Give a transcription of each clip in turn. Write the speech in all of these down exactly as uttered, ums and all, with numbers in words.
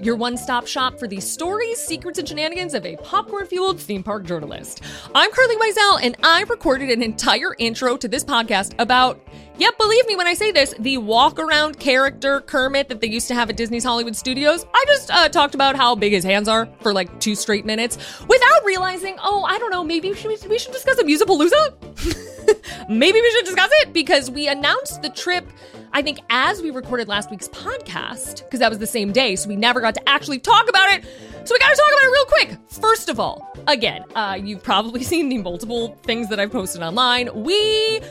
your one-stop shop for the stories, secrets, and shenanigans of a popcorn-fueled theme park journalist. I'm Carly Wiesel, and I recorded an entire intro to this podcast about, yep, believe me when I say this, the walk-around character Kermit that they used to have at Disney's Hollywood Studios. I just uh, talked about how big his hands are for like two straight minutes without realizing, oh, I don't know, maybe we should, we should discuss a Musapalooza? Maybe we should discuss it because we announced the trip, I think, as we recorded last week's podcast, because that was the same day, so we never got to actually talk about it. So we got to talk about it real quick. First of all, again, uh, you've probably seen the multiple things that I've posted online. We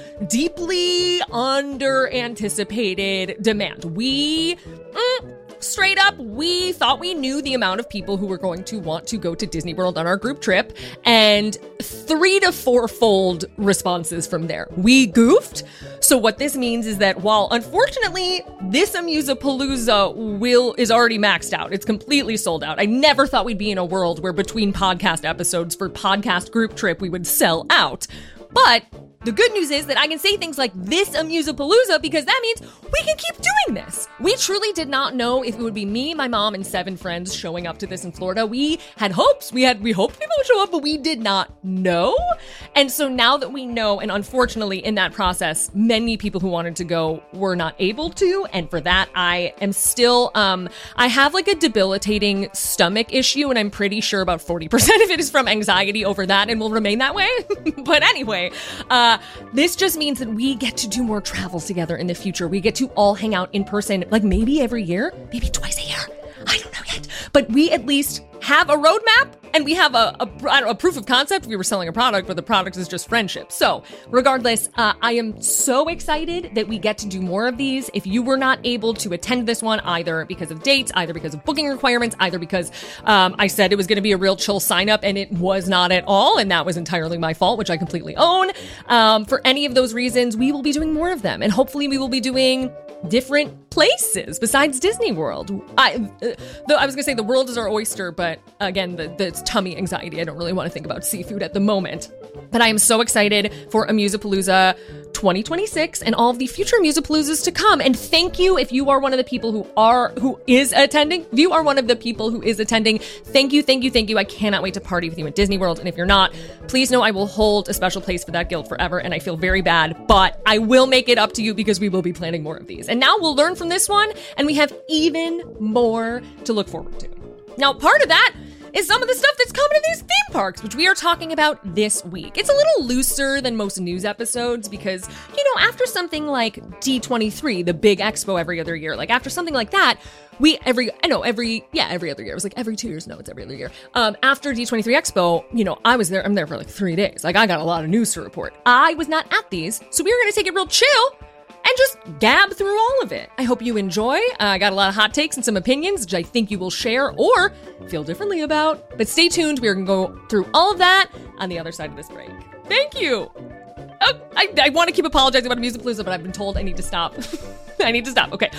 deeply under anticipated demand. We, mm, straight up, we thought we knew the amount of people who were going to want to go to Disney World on our group trip, and three to four-fold responses from there. We goofed. So what this means is that while unfortunately this Amusapalooza will is already maxed out, it's completely sold out. I never thought we'd be in a world where between podcast episodes for podcast group trip we would sell out. But the good news is that I can say things like this Amusapalooza because that means we can keep doing this. We truly did not know if it would be me, my mom, and seven friends showing up to this in Florida. We had hopes. We had we hoped people would show up, but we did not know. And so now that we know, and unfortunately in that process, many people who wanted to go were not able to. And for that, I am still, um, I have like a debilitating stomach issue, and I'm pretty sure about forty percent of it is from anxiety over that and will remain that way. But anyway, uh, this just means that we get to do more travels together in the future. We get to all hang out in person, like maybe every year, maybe twice a year. I don't know yet. But we at least have a roadmap and we have a, a, I don't know, a proof of concept. We were selling a product, but the product is just friendship. So regardless, uh, I am so excited that we get to do more of these. If you were not able to attend this one, either because of dates, either because of booking requirements, either because um, I said it was going to be a real chill sign up and it was not at all, and that was entirely my fault, which I completely own. Um, for any of those reasons, we will be doing more of them. And hopefully we will be doing different places besides Disney World. I, uh, though I was gonna say the world is our oyster, but again, the, the it's tummy anxiety. I don't really want to think about seafood at the moment. But I am so excited for Amusapalooza twenty twenty-six and all of the future Amusapaloozas to come. And thank you if you are one of the people who are, who is attending. If you are one of the people who is attending, thank you, thank you, thank you. I cannot wait to party with you at Disney World. And if you're not, please know I will hold a special place for that guild forever. And I feel very bad, but I will make it up to you because we will be planning more of these. And now we'll learn from this one, and we have even more to look forward to. Now, part of that is some of the stuff that's coming to these theme parks, which we are talking about this week. It's a little looser than most news episodes because, you know, after something like D twenty-three, the big expo every other year, like after something like that, we every, I know, every, yeah, every other year. It was like every two years. No, it's every other year. Um, after D twenty-three Expo, you know, I was there, I'm there for like three days. Like I got a lot of news to report. I was not at these, so we were going to take it real chill and just gab through all of it. I hope you enjoy. Uh, I got a lot of hot takes and some opinions, which I think you will share or feel differently about. But stay tuned. We are going to go through all of that on the other side of this break. Thank you. Oh, I, I want to keep apologizing about Amusapalooza, but I've been told I need to stop. I need to stop. Okay.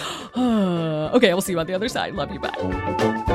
Uh, okay, we'll see you on the other side. Love you. Bye.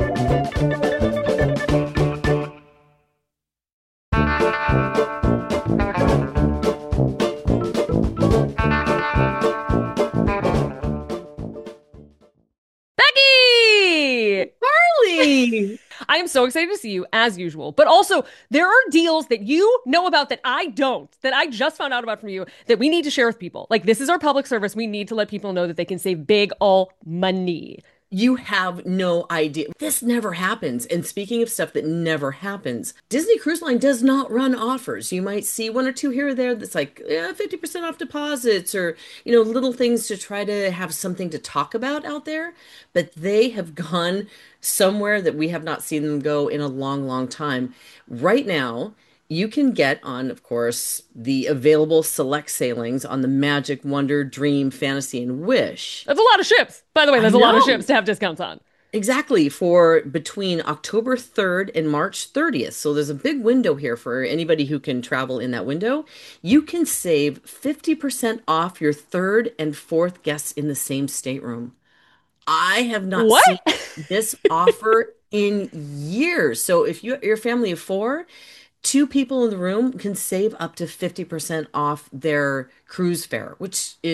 I am so excited to see you, as usual. But also, there are deals that you know about that I don't, that I just found out about from you, that we need to share with people. Like, this is our public service. We need to let people know that they can save big ol' money. You have no idea. This never happens. And speaking of stuff that never happens, Disney Cruise Line does not run offers. You might see one or two here or there that's like yeah, fifty percent off deposits or, you know, little things to try to have something to talk about out there. But they have gone somewhere that we have not seen them go in a long, long time. Right now, you can get on, of course, the available select sailings on the Magic, Wonder, Dream, Fantasy, and Wish. That's a lot of ships. By the way, there's a lot of ships to have discounts on. Exactly, for between October third and March thirtieth. So there's a big window here for anybody who can travel in that window. You can save fifty percent off your third and fourth guests in the same stateroom. I have not what? seen this offer in years. So if you, you're a family of four, two people in the room can save up to fifty percent off their cruise fare, which is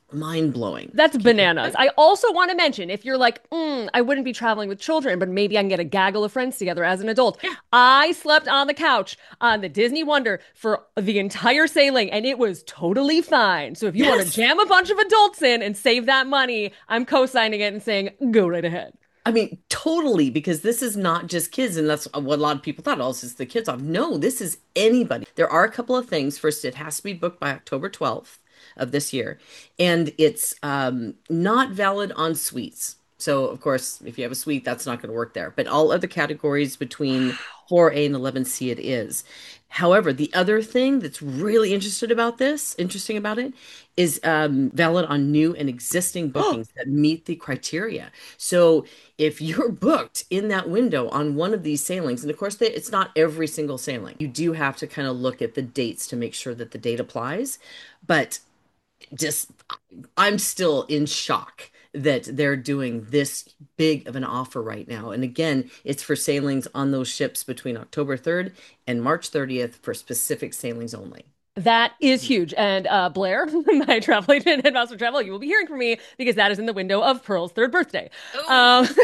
mind-blowing. That's bananas. I also want to mention, if you're like, mm, I wouldn't be traveling with children, but maybe I can get a gaggle of friends together as an adult. Yeah. I slept on the couch on the Disney Wonder for the entire sailing, and it was totally fine. So if you Yes. want to jam a bunch of adults in and save that money, I'm co-signing it and saying, go right ahead. I mean, totally, because this is not just kids, and that's what a lot of people thought. Oh, this is the kids off. No, this is anybody. There are a couple of things. First, it has to be booked by October twelfth of this year, and it's um, not valid on suites. So, of course, if you have a suite, that's not going to work there. But all other categories between four A and eleven C, it is. However, the other thing that's really interested about this, interesting about it, is um, valid on new and existing bookings that meet the criteria. So if you're booked in that window on one of these sailings, and of course, they, it's not every single sailing, you do have to kind of look at the dates to make sure that the date applies. But just, I'm still in shock that they're doing this big of an offer right now. And again, it's for sailings on those ships between October third and March thirtieth for specific sailings only. That is huge. And uh, Blair, my travel agent at Master Travel, you will be hearing from me because that is in the window of Pearl's third birthday. Oh, um,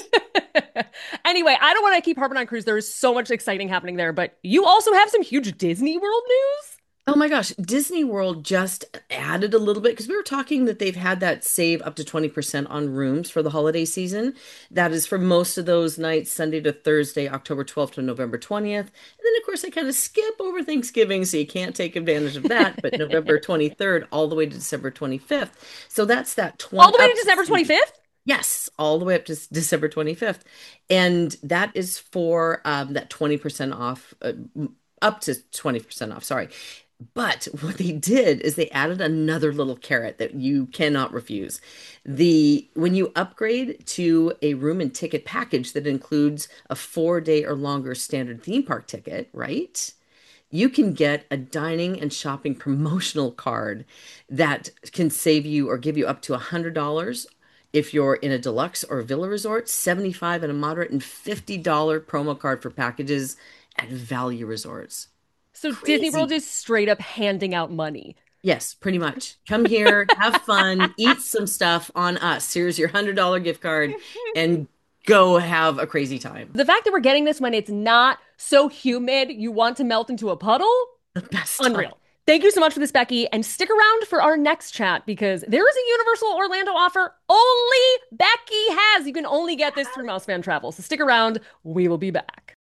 anyway, I don't want to keep harping on cruise. There is so much exciting happening there, but you also have some huge Disney World news. Oh my gosh, Disney World just added a little bit because we were talking that they've had that save up to twenty percent on rooms for the holiday season. That is for most of those nights, Sunday to Thursday, October twelfth to November twentieth. And then, of course, they kind of skip over Thanksgiving, so you can't take advantage of that. But November twenty-third all the way to December twenty-fifth. So that's that twenty. All the way to December twenty-fifth? Yes, all the way up to December twenty-fifth. And that is for um, that twenty percent off, uh, up to twenty percent off, sorry. But what they did is they added another little carrot that you cannot refuse. The when you upgrade to a room and ticket package that includes a four-day or longer standard theme park ticket, right? You can get a dining and shopping promotional card that can save you or give you up to one hundred dollars if you're in a deluxe or villa resort, seventy-five dollars in a moderate, and fifty dollars promo card for packages at value resorts. So Crazy. Disney World is straight up handing out money. Yes, pretty much. Come here, have fun, eat some stuff on us. Here's your one hundred dollars gift card and go have a crazy time. The fact that we're getting this when it's not so humid, you want to melt into a puddle? The best. Unreal. Time. Thank you so much for this, Becky. And stick around for our next chat because there is a Universal Orlando offer only Becky has. You can only get this through Mouse Fan Travel. So stick around. We will be back.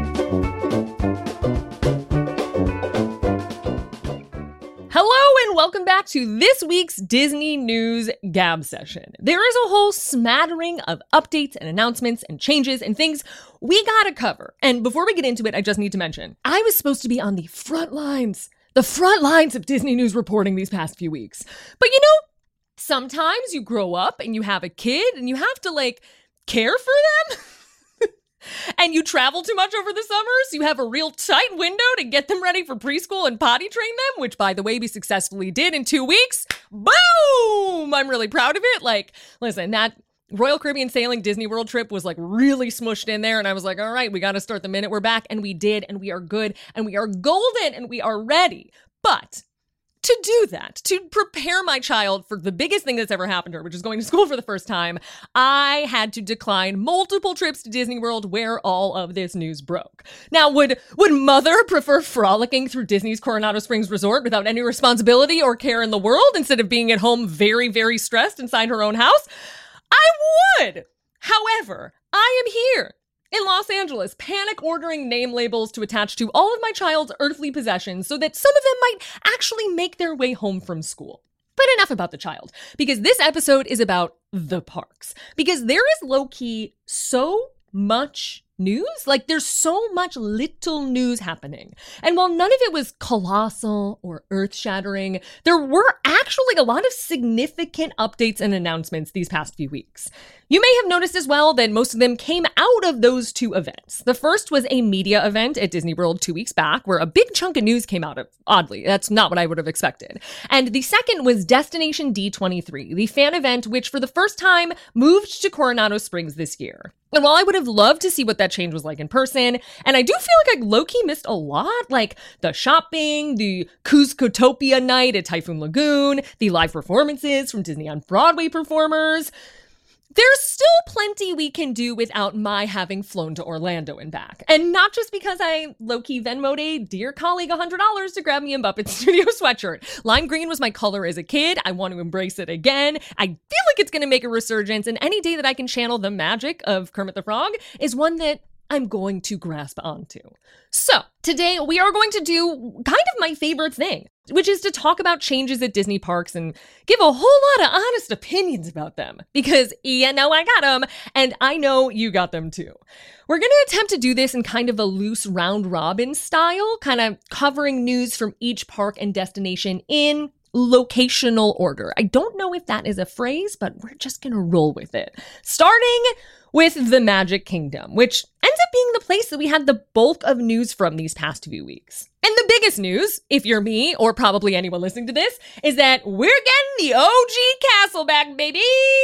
Hello and welcome back to this week's Disney News Gab session. There is a whole smattering of updates and announcements and changes and things we gotta cover. And before we get into it, I just need to mention, I was supposed to be on the front lines, the front lines of Disney News reporting these past few weeks. But you know, sometimes you grow up and you have a kid and you have to like care for them. And you travel too much over the summers, you have a real tight window to get them ready for preschool and potty train them, which, by the way, we successfully did in two weeks. Boom! I'm really proud of it. Like, listen, that Royal Caribbean Sailing Disney World trip was like really smushed in there. And I was like, all right, we got to start the minute we're back. And we did. And we are good. And we are golden. And we are ready. But to do that, to prepare my child for the biggest thing that's ever happened to her, which is going to school for the first time, I had to decline multiple trips to Disney World where all of this news broke. Now, would would mother prefer frolicking through Disney's Coronado Springs Resort without any responsibility or care in the world instead of being at home very, very stressed inside her own house? I would! However, I am here in Los Angeles, panic ordering name labels to attach to all of my child's earthly possessions so that some of them might actually make their way home from school. But enough about the child, because this episode is about the parks. Because there is low-key so much news. Like, there's so much little news happening. And while none of it was colossal or earth-shattering, there were actually a lot of significant updates and announcements these past few weeks. You may have noticed as well that most of them came out of those two events. The first was a media event at Disney World two weeks back, where a big chunk of news came out of. Oddly, that's not what I would have expected. And the second was Destination D twenty-three, the fan event which for the first time moved to Coronado Springs this year. And while I would have loved to see what that that change was like in person. And I do feel like I low-key missed a lot, like the shopping, the Cuscotopia night at Typhoon Lagoon, the live performances from Disney on Broadway performers. There's still plenty we can do without my having flown to Orlando and back. And not just because I low-key Venmo'd a dear colleague one hundred dollars to grab me a Muppet Studio sweatshirt. Lime green was my color as a kid. I want to embrace it again. I feel like it's going to make a resurgence, and any day that I can channel the magic of Kermit the Frog is one that I'm going to grasp onto. So today we are going to do kind of my favorite thing, which is to talk about changes at Disney parks and give a whole lot of honest opinions about them. Because you know I got them, and I know you got them too. We're going to attempt to do this in kind of a loose round robin style, kind of covering news from each park and destination in locational order. I don't know if that is a phrase, but we're just going to roll with it. Starting with the Magic Kingdom, which ends up being the place that we had the bulk of news from these past few weeks. And the biggest news, if you're me, or probably anyone listening to this, is that we're getting the O G castle back, baby!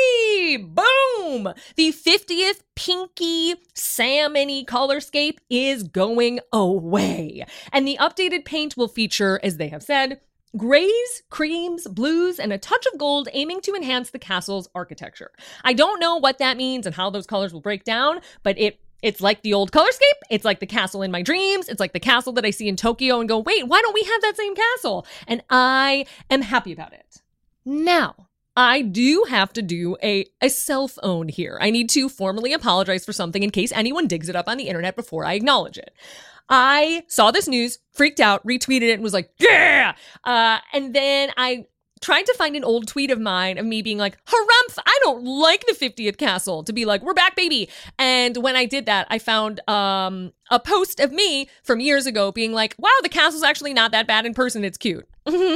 Boom! The fiftieth pinky salmon-y colorscape is going away. And the updated paint will feature, as they have said, grays, creams, blues, and a touch of gold, aiming to enhance the castle's architecture. I don't know what that means and how those colors will break down, but it it's like the old colorscape. It's like the castle in my dreams. It's like the castle that I see in Tokyo and go, wait, why don't we have that same castle? And I am happy about it. Now, I do have to do a, a self-own here. I need to formally apologize for something in case anyone digs it up on the internet before I acknowledge it. I saw this news, freaked out, retweeted it, and was like, yeah! Uh, and then I tried to find an old tweet of mine of me being like, harumph, I don't like the fiftieth castle, to be like, we're back, baby. And when I did that, I found um, a post of me from years ago being like, wow, the castle's actually not that bad in person. It's cute.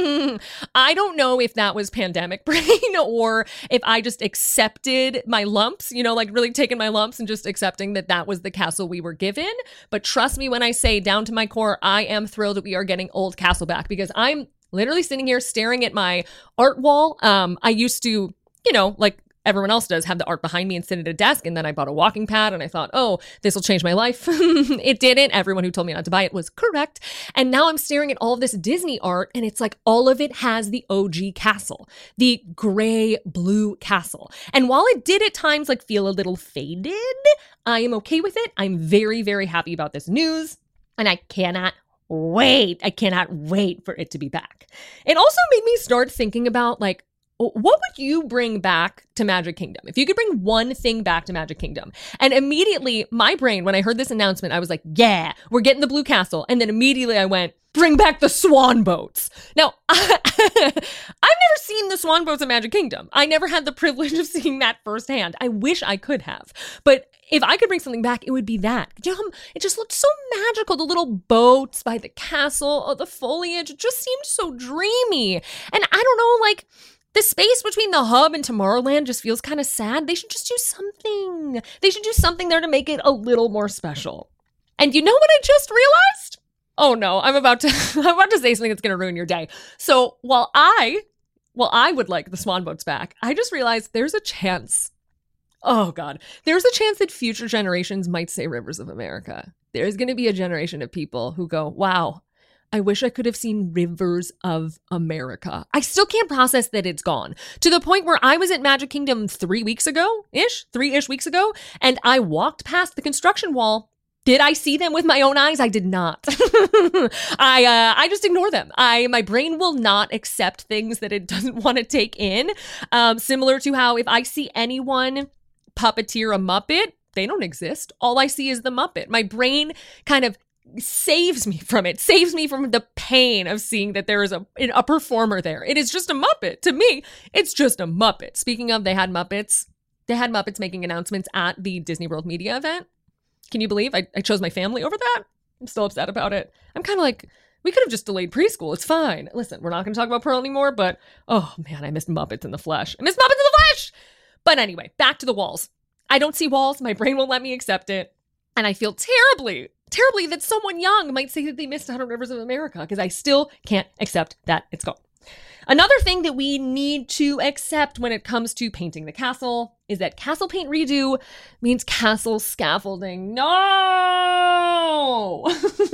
I don't know if that was pandemic brain or if I just accepted my lumps, you know, like really taking my lumps and just accepting that that was the castle we were given. But trust me when I say down to my core, I am thrilled that we are getting Old Castle back, because I'm literally sitting here staring at my art wall. Um, I used to, you know, like everyone else does, have the art behind me and sit at a desk. And then I bought a walking pad and I thought, oh, this will change my life. It didn't. Everyone who told me not to buy it was correct. And now I'm staring at all of this Disney art, and it's like all of it has the O G castle, the gray blue castle. And while it did at times like feel a little faded, I am okay with it. I'm very, very happy about this news, and I cannot wait. I cannot wait for it to be back. It also made me start thinking about like, what would you bring back to Magic Kingdom? If you could bring one thing back to Magic Kingdom. And immediately, my brain, when I heard this announcement, I was like, yeah, we're getting the Blue Castle. And then immediately I went, bring back the swan boats. Now, I, I've never seen the swan boats in Magic Kingdom. I never had the privilege of seeing that firsthand. I wish I could have. But if I could bring something back, it would be that. You know, it just looked so magical. The little boats by the castle, oh, the foliage, it just seemed so dreamy. And I don't know, like, the space between the hub and Tomorrowland just feels kind of sad. They should just do something. They should do something there to make it a little more special. And you know what I just realized? Oh no, I'm about to I'm about to say something that's going to ruin your day. So while I, while I would like the swan boats back, I just realized there's a chance. Oh God, there's a chance that future generations might say Rivers of America. There's going to be a generation of people who go, wow, I wish I could have seen Rivers of America. I still can't process that it's gone. To the point where I was at Magic Kingdom three weeks ago-ish, three-ish weeks ago, and I walked past the construction wall. Did I see them with my own eyes? I did not. I uh, I just ignore them. I my brain will not accept things that it doesn't want to take in. Um, similar to how if I see anyone puppeteer a Muppet, they don't exist. All I see is the Muppet. My brain kind of saves me from it, saves me from the pain of seeing that there is a, a performer there. It is just a Muppet. To me, it's just a Muppet. Speaking of, they had Muppets. They had Muppets making announcements at the Disney World media event. Can you believe I, I chose my family over that? I'm still upset about it. I'm kind of like, we could have just delayed preschool. It's fine. Listen, we're not going to talk about Pearl anymore, but oh man, I missed Muppets in the flesh. I missed Muppets in the flesh! But anyway, back to the walls. I don't see walls. My brain won't let me accept it. And I feel terribly, terribly that someone young might say that they missed out on Rivers of America, because I still can't accept that it's gone. Another thing that we need to accept when it comes to painting the castle is that castle paint redo means castle scaffolding. No!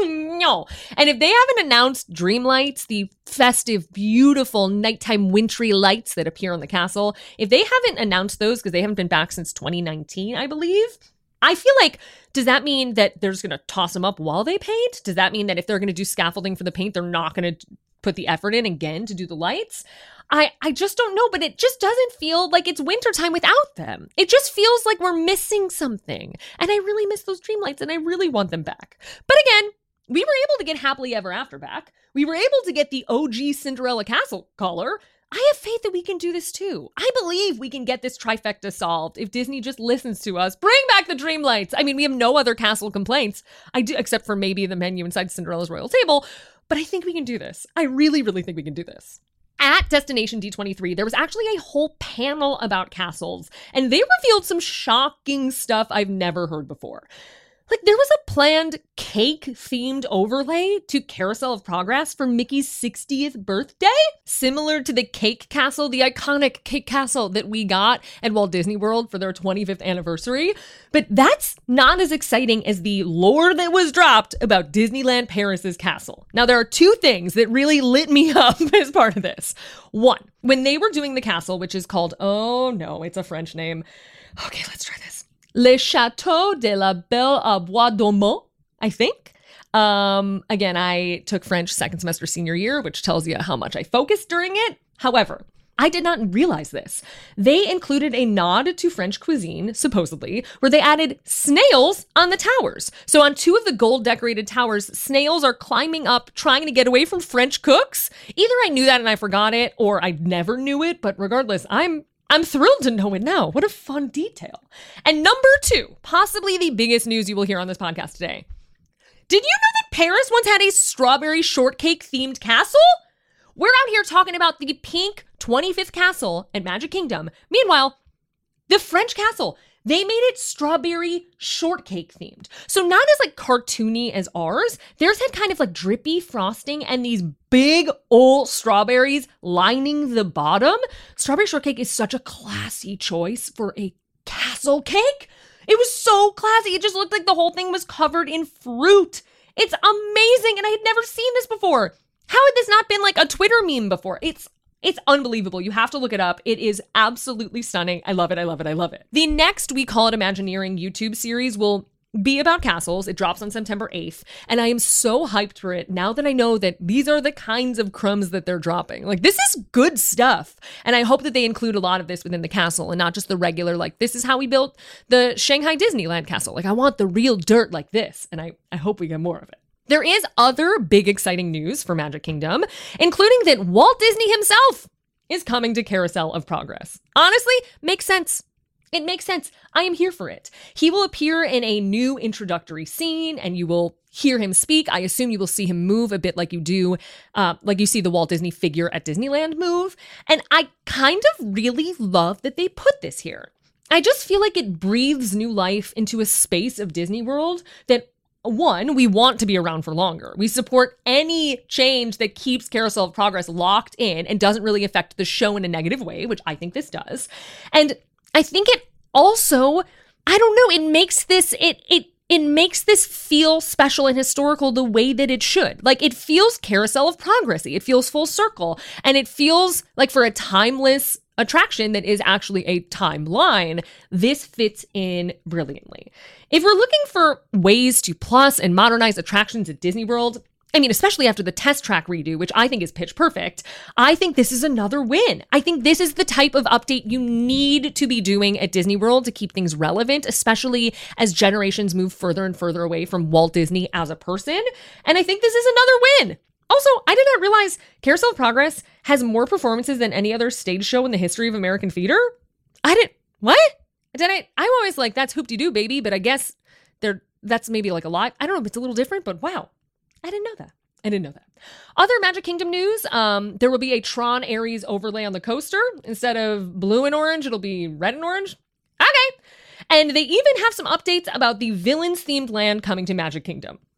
No. And if they haven't announced Dreamlights, the festive, beautiful, nighttime, wintry lights that appear on the castle, if they haven't announced those, because they haven't been back since twenty nineteen, I believe, I feel like, does that mean that they're just going to toss them up while they paint? Does that mean that if they're going to do scaffolding for the paint, they're not going to put the effort in again to do the lights? I, I just don't know, but it just doesn't feel like it's wintertime without them. It just feels like we're missing something. And I really miss those dream lights and I really want them back. But again, we were able to get Happily Ever After back. We were able to get the O G Cinderella Castle color. I have faith that we can do this too. I believe we can get this trifecta solved if Disney just listens to us. Bring back the dream lights. I mean, we have no other castle complaints, I do, except for maybe the menu inside Cinderella's royal table. But I think we can do this. I really, really think we can do this. At Destination D twenty-three, there was actually a whole panel about castles, and they revealed some shocking stuff I've never heard before. Like, there was a planned cake-themed overlay to Carousel of Progress for Mickey's sixtieth birthday, similar to the Cake Castle, the iconic Cake Castle that we got at Walt Disney World for their twenty-fifth anniversary. But that's not as exciting as the lore that was dropped about Disneyland Paris's castle. Now, there are two things that really lit me up as part of this. One, when they were doing the castle, which is called, oh no, it's a French name. Okay, let's try this. Le Château de la Belle à Bois Dormant, I think. Um, again, I took French second semester senior year, which tells you how much I focused during it. However, I did not realize this. They included a nod to French cuisine, supposedly, where they added snails on the towers. So on two of the gold-decorated towers, snails are climbing up, trying to get away from French cooks. Either I knew that and I forgot it, or I never knew it, but regardless, I'm I'm thrilled to know it now. What a fun detail. And number two, possibly the biggest news you will hear on this podcast today. Did you know that Paris once had a strawberry shortcake themed castle? We're out here talking about the pink twenty-fifth castle at Magic Kingdom. Meanwhile, the French castle, they made it strawberry shortcake themed. So not as like cartoony as ours. Theirs had kind of like drippy frosting and these big old strawberries lining the bottom. Strawberry shortcake is such a classy choice for a castle cake. It was so classy. It just looked like the whole thing was covered in fruit. It's amazing. And I had never seen this before. How had this not been like a Twitter meme before? It's It's unbelievable. You have to look it up. It is absolutely stunning. I love it. I love it. I love it. The next We Call It Imagineering YouTube series will be about castles. It drops on September eighth. And I am so hyped for it now that I know that these are the kinds of crumbs that they're dropping. Like, this is good stuff. And I hope that they include a lot of this within the castle and not just the regular, like, this is how we built the Shanghai Disneyland castle. Like, I want the real dirt like this. And I, I hope we get more of it. There is other big exciting news for Magic Kingdom, including that Walt Disney himself is coming to Carousel of Progress. Honestly, makes sense. It makes sense. I am here for it. He will appear in a new introductory scene and you will hear him speak. I assume you will see him move a bit like you do, uh, like you see the Walt Disney figure at Disneyland move. And I kind of really love that they put this here. I just feel like it breathes new life into a space of Disney World that, one, we want to be around for longer. We support any change that keeps Carousel of Progress locked in and doesn't really affect the show in a negative way, which I think this does. And I think it also, I don't know, it makes this, it, it, it makes this feel special and historical the way that it should. Like, it feels Carousel of Progress-y. It feels full circle. And it feels like, for a timeless attraction that is actually a timeline, this fits in brilliantly. If we're looking for ways to plus and modernize attractions at Disney World, I mean, especially after the test track redo, which I think is pitch perfect, I think this is another win. I think this is the type of update you need to be doing at Disney World to keep things relevant, especially as generations move further and further away from Walt Disney as a person. And I think this is another win. Also, I did not realize Carousel of Progress has more performances than any other stage show in the history of American theater. I didn't, what? Did I, I'm always like, that's hoop-de-doo, baby, but I guess they're, that's maybe like a lot. I don't know if it's a little different, but wow. I didn't know that. I didn't know that. Other Magic Kingdom news, um, there will be a Tron Ares overlay on the coaster. Instead of blue and orange, it'll be red and orange. Okay. And they even have some updates about the Villains-themed land coming to Magic Kingdom.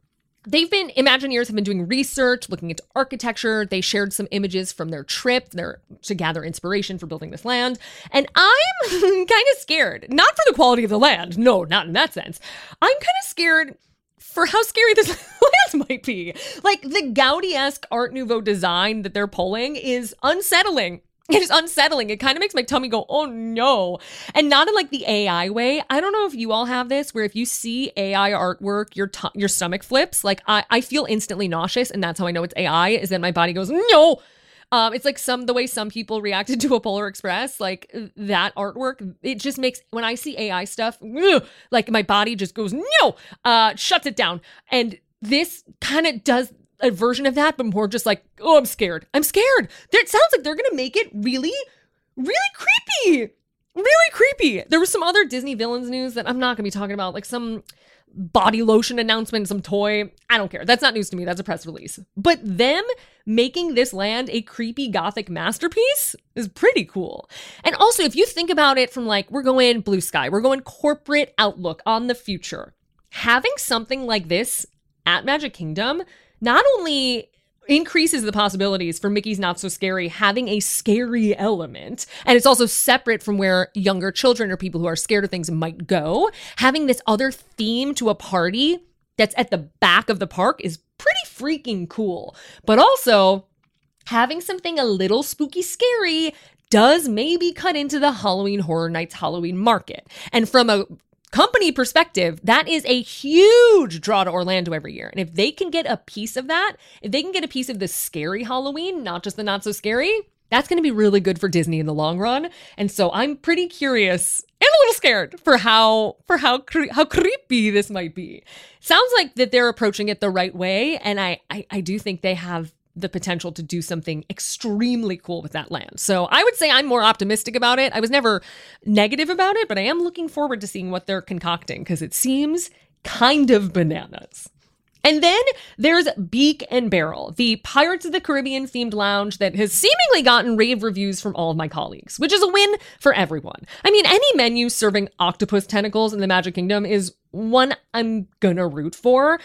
they've been, Imagineers have been doing research, looking into architecture. They shared some images from their trip their, to gather inspiration for building this land. And I'm kind of scared, not for the quality of the land. No, not in that sense. I'm kind of scared for how scary this land might be. Like the Gaudi-esque Art Nouveau design that they're pulling is unsettling. It is unsettling. It kind of makes my tummy go, oh no. And not in like the A I way. I don't know if you all have this, where if you see A I artwork, your t- your stomach flips. Like I, I feel instantly nauseous, and that's how I know it's A I, is that my body goes, no. Um, it's like some the way some people reacted to a Polar Express, like that artwork. It just makes, when I see A I stuff, ugh, like my body just goes, no, uh, shuts it down. And this kind of does a version of that, but more just like, oh, I'm scared. I'm scared. It sounds like they're going to make it really, really creepy. Really creepy. There was some other Disney villains news that I'm not going to be talking about, like some body lotion announcement, some toy. I don't care. That's not news to me. That's a press release. But them making this land a creepy gothic masterpiece is pretty cool. And also, if you think about it from like, we're going blue sky, we're going corporate outlook on the future, having something like this at Magic Kingdom not only increases the possibilities for Mickey's Not So Scary having a scary element, and it's also separate from where younger children or people who are scared of things might go. Having this other theme to a party that's at the back of the park is pretty freaking cool. But also, having something a little spooky scary does maybe cut into the Halloween Horror Nights Halloween market. And from a company perspective, that is a huge draw to Orlando every year. And if they can get a piece of that, if they can get a piece of the scary Halloween, not just the not so scary, that's going to be really good for Disney in the long run. And so I'm pretty curious and a little scared for how for how cre- how creepy this might be. Sounds like that they're approaching it the right way, and I I, I do think they have the potential to do something extremely cool with that land. So I would say I'm more optimistic about it. I was never negative about it, but I am looking forward to seeing what they're concocting because it seems kind of bananas. And then there's Beak and Barrel, the Pirates of the Caribbean themed lounge that has seemingly gotten rave reviews from all of my colleagues, which is a win for everyone. I mean, any menu serving octopus tentacles in the Magic Kingdom is one I'm gonna root for.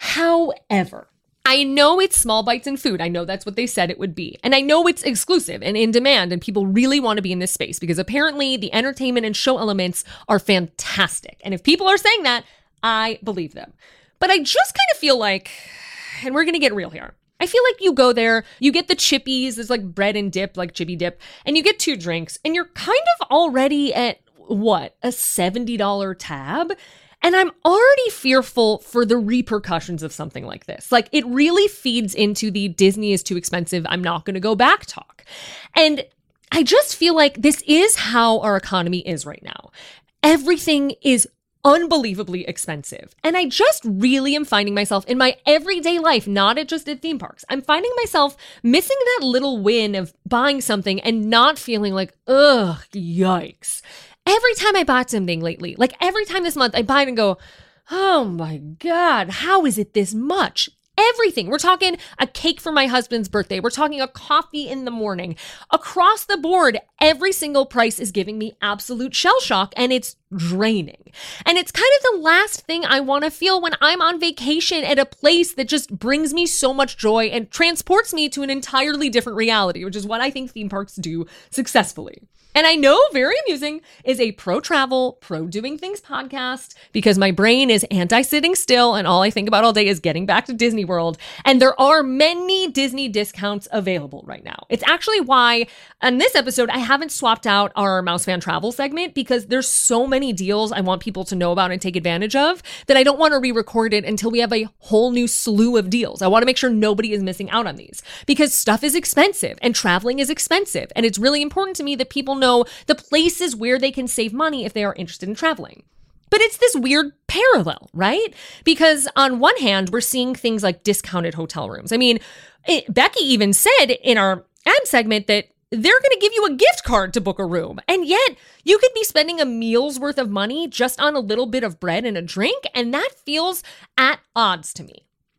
However, I know it's small bites and food. I know that's what they said it would be. And I know it's exclusive and in demand and people really want to be in this space because apparently the entertainment and show elements are fantastic. And if people are saying that, I believe them. But I just kind of feel like, and we're going to get real here, I feel like you go there, you get the chippies, there's like bread and dip, like chippy dip, and you get two drinks and you're kind of already at what, a seventy dollars tab? And I'm already fearful for the repercussions of something like this. Like, it really feeds into the Disney is too expensive, I'm not going to go back talk. And I just feel like this is how our economy is right now. Everything is unbelievably expensive. And I just really am finding myself in my everyday life, not at just at theme parks. I'm finding myself missing that little win of buying something and not feeling like, ugh, yikes. Every time I bought something lately, like every time this month, I buy it and go, oh my God, how is it this much? Everything. We're talking a cake for my husband's birthday. We're talking a coffee in the morning. Across the board, every single price is giving me absolute shell shock and it's draining. And it's kind of the last thing I want to feel when I'm on vacation at a place that just brings me so much joy and transports me to an entirely different reality, which is what I think theme parks do successfully. And I know Very Amusing is a pro-travel, pro-doing things podcast because my brain is anti-sitting still and all I think about all day is getting back to Disney World. And there are many Disney discounts available right now. It's actually why on this episode, I haven't swapped out our Mouse Fan Travel segment because there's so many deals I want people to know about and take advantage of that I don't want to re-record it until we have a whole new slew of deals. I want to make sure nobody is missing out on these because stuff is expensive and traveling is expensive. And it's really important to me that people know the places where they can save money if they are interested in traveling. But it's this weird parallel, right? Because on one hand, we're seeing things like discounted hotel rooms. I mean, it, Becky even said in our ad segment that they're going to give you a gift card to book a room. And yet you could be spending a meal's worth of money just on a little bit of bread and a drink. And that feels at odds to me.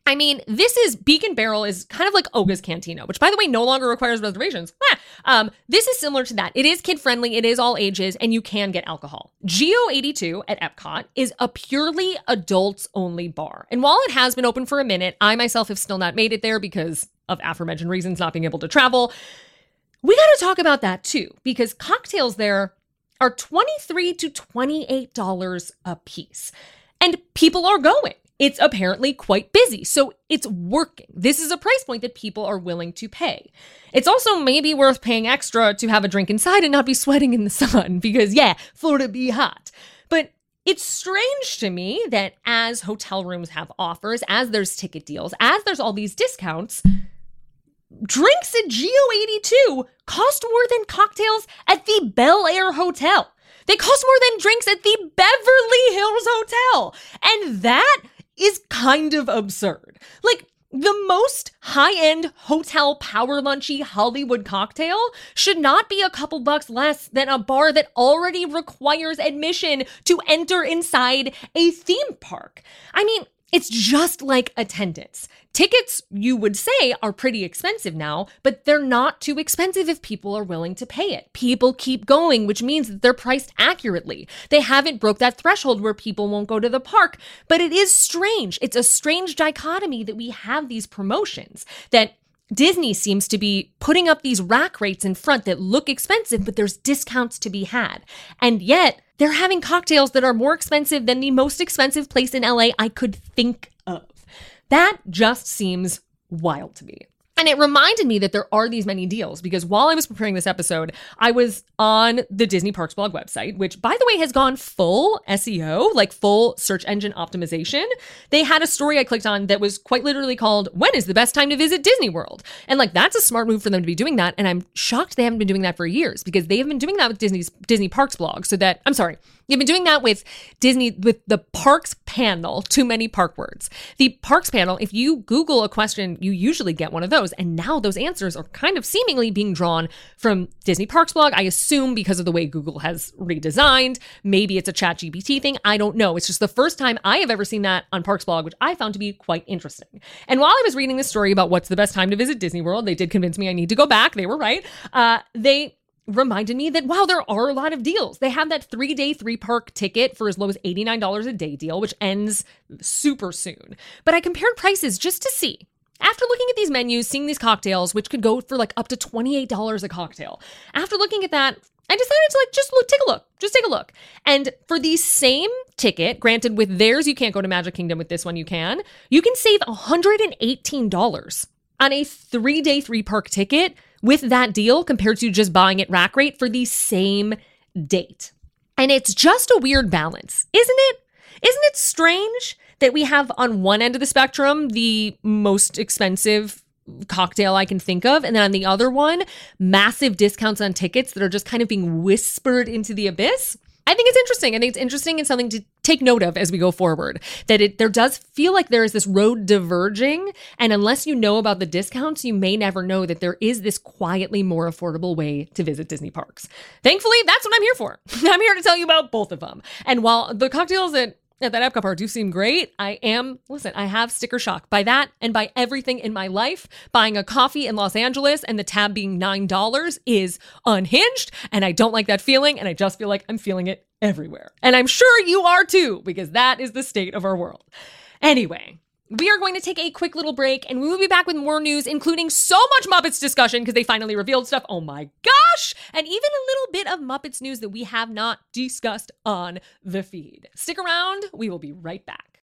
I mean, this is Beacon Barrel is kind of like Oga's Cantina, which, by the way, no longer requires reservations. Ah, um, this is similar to that. It is kid-friendly, it is all ages, and you can get alcohol. Geo eighty-two at Epcot is a purely adults-only bar. And while it has been open for a minute, I myself have still not made it there because of aforementioned reasons, not being able to travel. We got to talk about that, too, because cocktails there are twenty-three to twenty-eight dollars a piece. And people are going. It's apparently quite busy, so it's working. This is a price point that people are willing to pay. It's also maybe worth paying extra to have a drink inside and not be sweating in the sun because, yeah, Florida be hot. But it's strange to me that as hotel rooms have offers, as there's ticket deals, as there's all these discounts, drinks at Geo eighty-two cost more than cocktails at the Bel Air Hotel. They cost more than drinks at the Beverly Hills Hotel. And that is kind of absurd. Like, the most high-end hotel power lunchy Hollywood cocktail should not be a couple bucks less than a bar that already requires admission to enter inside a theme park. I mean, it's just like attendance. Tickets, you would say, are pretty expensive now, but they're not too expensive if people are willing to pay it. People keep going, which means that they're priced accurately. They haven't broke that threshold where people won't go to the park, but it is strange. It's a strange dichotomy that we have these promotions, that Disney seems to be putting up these rack rates in front that look expensive, but there's discounts to be had. And yet, they're having cocktails that are more expensive than the most expensive place in L A I could think of. That just seems wild to me. And it reminded me that there are these many deals because while I was preparing this episode, I was on the Disney Parks blog website, which, by the way, has gone full S E O, like full search engine optimization. They had a story I clicked on that was quite literally called, "When is the best time to visit Disney World?" And like, that's a smart move for them to be doing that. And I'm shocked they haven't been doing that for years because they have been doing that with Disney's Disney Parks blog. So that, I'm sorry, they've been doing that with Disney, with the Parks panel, too many park words. The Parks panel, if you Google a question, you usually get one of those. And now those answers are kind of seemingly being drawn from Disney Parks blog. I assume because of the way Google has redesigned. Maybe it's a ChatGPT thing. I don't know. It's just the first time I have ever seen that on Parks blog, which I found to be quite interesting. And while I was reading this story about what's the best time to visit Disney World, they did convince me I need to go back. They were right. Uh, they reminded me that, wow, there are a lot of deals. They have that three-day, three-park ticket for as low as eighty-nine dollars a day deal, which ends super soon. But I compared prices just to see. After looking at these menus, seeing these cocktails, which could go for like up to twenty-eight dollars a cocktail, after looking at that, I decided to like, just look, take a look, just take a look. And for the same ticket, granted with theirs, you can't go to Magic Kingdom, with this one you can, you can save one hundred eighteen dollars on a three-day, three-park ticket with that deal compared to just buying it rack rate for the same date. And it's just a weird balance, isn't it? Isn't it strange that we have on one end of the spectrum the most expensive cocktail I can think of, and then on the other one, massive discounts on tickets that are just kind of being whispered into the abyss? I think it's interesting. I think it's interesting and something to take note of as we go forward, that it there does feel like there is this road diverging, and unless you know about the discounts, you may never know that there is this quietly more affordable way to visit Disney parks. Thankfully, that's what I'm here for. I'm here to tell you about both of them. And while the cocktails at at that Epcot park do seem great, I am, listen, I have sticker shock. By that and by everything in my life, buying a coffee in Los Angeles and the tab being nine dollars is unhinged, and I don't like that feeling, and I just feel like I'm feeling it everywhere. And I'm sure you are too, because that is the state of our world. Anyway, we are going to take a quick little break, and we will be back with more news, including so much Muppets discussion because they finally revealed stuff. Oh my gosh! And even a little bit of Muppets news that we have not discussed on the feed. Stick around. We will be right back.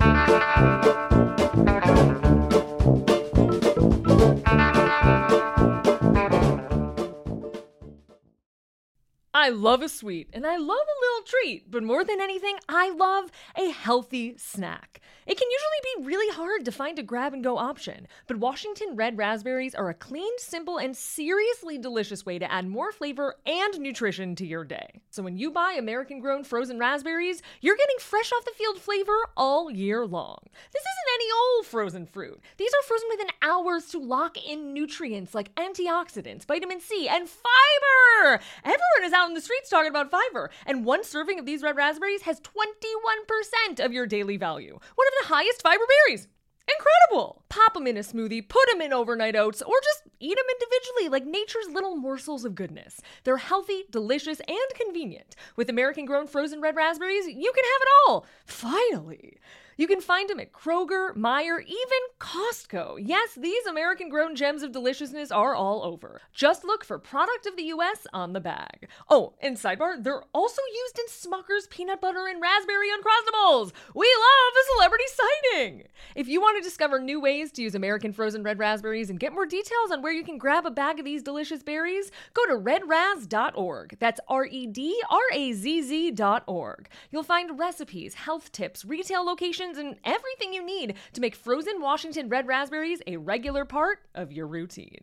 I love a sweet and I love a little treat, but more than anything, I love a healthy snack. It can usually be really hard to find a grab-and-go option, but Washington Red Raspberries are a clean, simple, and seriously delicious way to add more flavor and nutrition to your day. So when you buy American-grown frozen raspberries, you're getting fresh-off-the-field flavor all year long. This isn't any old frozen fruit. These are frozen within hours to lock in nutrients like antioxidants, vitamin C, and fiber! Everyone is out in the streets talking about fiber, and one serving of these red raspberries has twenty-one percent of your daily value. One of the highest fiber berries. Incredible! Pop them in a smoothie, put them in overnight oats, or just eat them individually like nature's little morsels of goodness. They're healthy, delicious, and convenient. With American-grown frozen red raspberries, you can have it all. Finally! You can find them at Kroger, Meijer, even Costco. Yes, these American-grown gems of deliciousness are all over. Just look for Product of the U S on the bag. Oh, and sidebar, they're also used in Smucker's peanut butter and raspberry Uncrustables. We love a celebrity sighting. If you want to discover new ways to use American frozen red raspberries and get more details on where you can grab a bag of these delicious berries, go to red raz dot org. That's R E D R A Z Z dot org. You'll find recipes, health tips, retail locations, and everything you need to make frozen Washington red raspberries a regular part of your routine.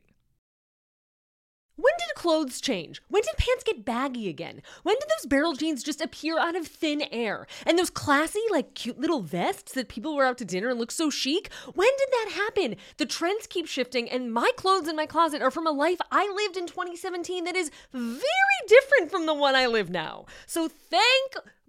When did clothes change? When did pants get baggy again? When did those barrel jeans just appear out of thin air? And those classy, like, cute little vests that people wear out to dinner and look so chic? When did that happen? The trends keep shifting, and my clothes in my closet are from a life I lived in twenty seventeen that is very different from the one I live now. So thank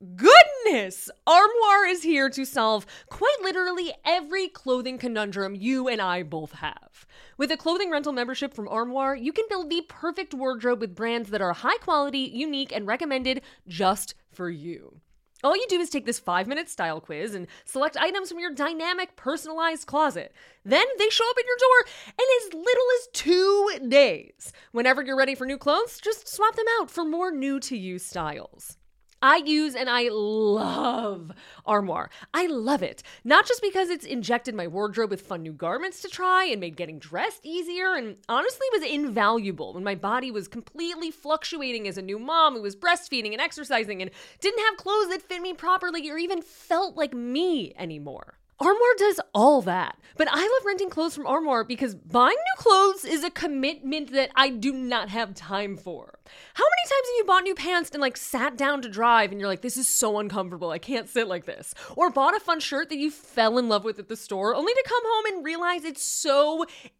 goodness Armoire is here to solve quite literally every clothing conundrum you and I both have. With a clothing rental membership from Armoire, you can build the perfect wardrobe with brands that are high quality, unique, and recommended just for you. All you do is take this five-minute style quiz and select items from your dynamic, personalized closet. Then they show up at your door in as little as two days. Whenever you're ready for new clothes, just swap them out for more new-to-you styles. I use and I love Armoire. I love it. Not just because it's injected my wardrobe with fun new garments to try and made getting dressed easier, and honestly was invaluable when my body was completely fluctuating as a new mom who was breastfeeding and exercising and didn't have clothes that fit me properly or even felt like me anymore. Armoire does all that, but I love renting clothes from Armoire because buying new clothes is a commitment that I do not have time for. How many times have you bought new pants and like sat down to drive and you're like, this is so uncomfortable, I can't sit like this? Or bought a fun shirt that you fell in love with at the store only to come home and realize it's so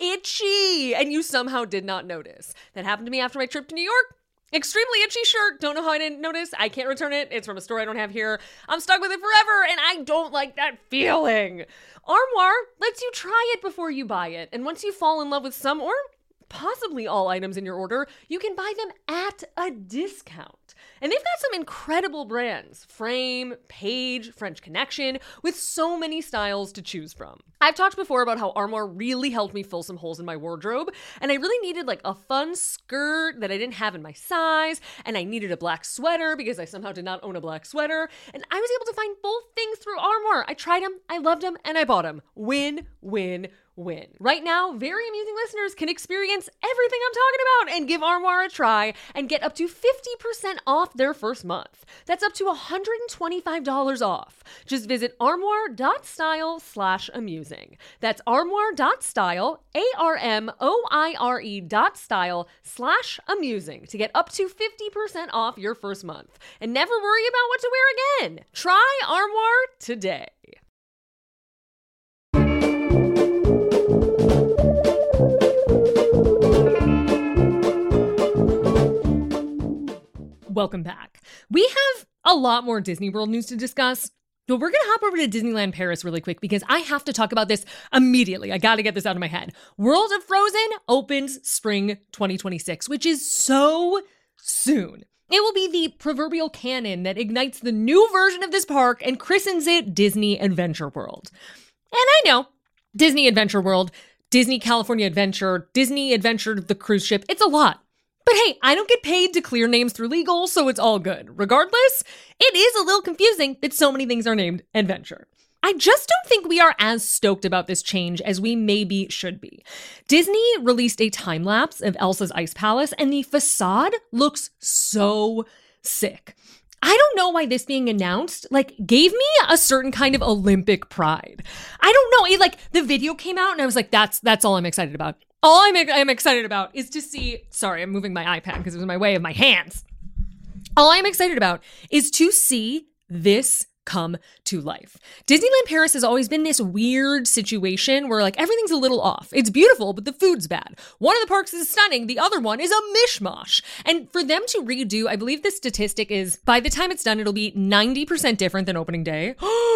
itchy and you somehow did not notice. That happened to me after my trip to New York. Extremely itchy shirt. Don't know how I didn't notice. I can't return it. It's from a store I don't have here. I'm stuck with it forever, and I don't like that feeling. Armoire lets you try it before you buy it, and once you fall in love with some or possibly all items in your order, you can buy them at a discount. And they've got some incredible brands: Frame, Paige, French Connection, with so many styles to choose from. I've talked before about how Armoire really helped me fill some holes in my wardrobe, and I really needed like a fun skirt that I didn't have in my size, and I needed a black sweater because I somehow did not own a black sweater, and I was able to find both things through Armoire. I tried them, I loved them, and I bought them. Win, win, win. Right now, Very Amusing listeners can experience everything I'm talking about and give Armoire a try and get up to fifty percent off their first month. That's up to one hundred twenty-five dollars off. Just visit armoire.style slash amusing. That's armoire.style, A R M O I R E dot style slash amusing to get up to fifty percent off your first month. And never worry about what to wear again. Try Armoire today. Welcome back. We have a lot more Disney World news to discuss, but we're going to hop over to Disneyland Paris really quick because I have to talk about this immediately. I got to get this out of my head. World of Frozen opens spring twenty twenty-six, which is so soon. It will be the proverbial cannon that ignites the new version of this park and christens it Disney Adventure World. And I know, Disney Adventure World, Disney California Adventure, Disney Adventure the cruise ship, it's a lot. But hey, I don't get paid to clear names through legal, so it's all good. Regardless, it is a little confusing that so many things are named Adventure. I just don't think we are as stoked about this change as we maybe should be. Disney released a time-lapse of Elsa's Ice Palace, and the facade looks so sick. I don't know why this being announced, like, gave me a certain kind of Olympic pride. I don't know, it, like, the video came out and I was like, that's that's all I'm excited about. All I'm, I'm excited about is to see, sorry, I'm moving my iPad because it was in my way of my hands. All I'm excited about is to see this come to life. Disneyland Paris has always been this weird situation where like everything's a little off. It's beautiful, but the food's bad. One of the parks is stunning. The other one is a mishmash. And for them to redo, I believe the statistic is by the time it's done, it'll be ninety percent different than opening day.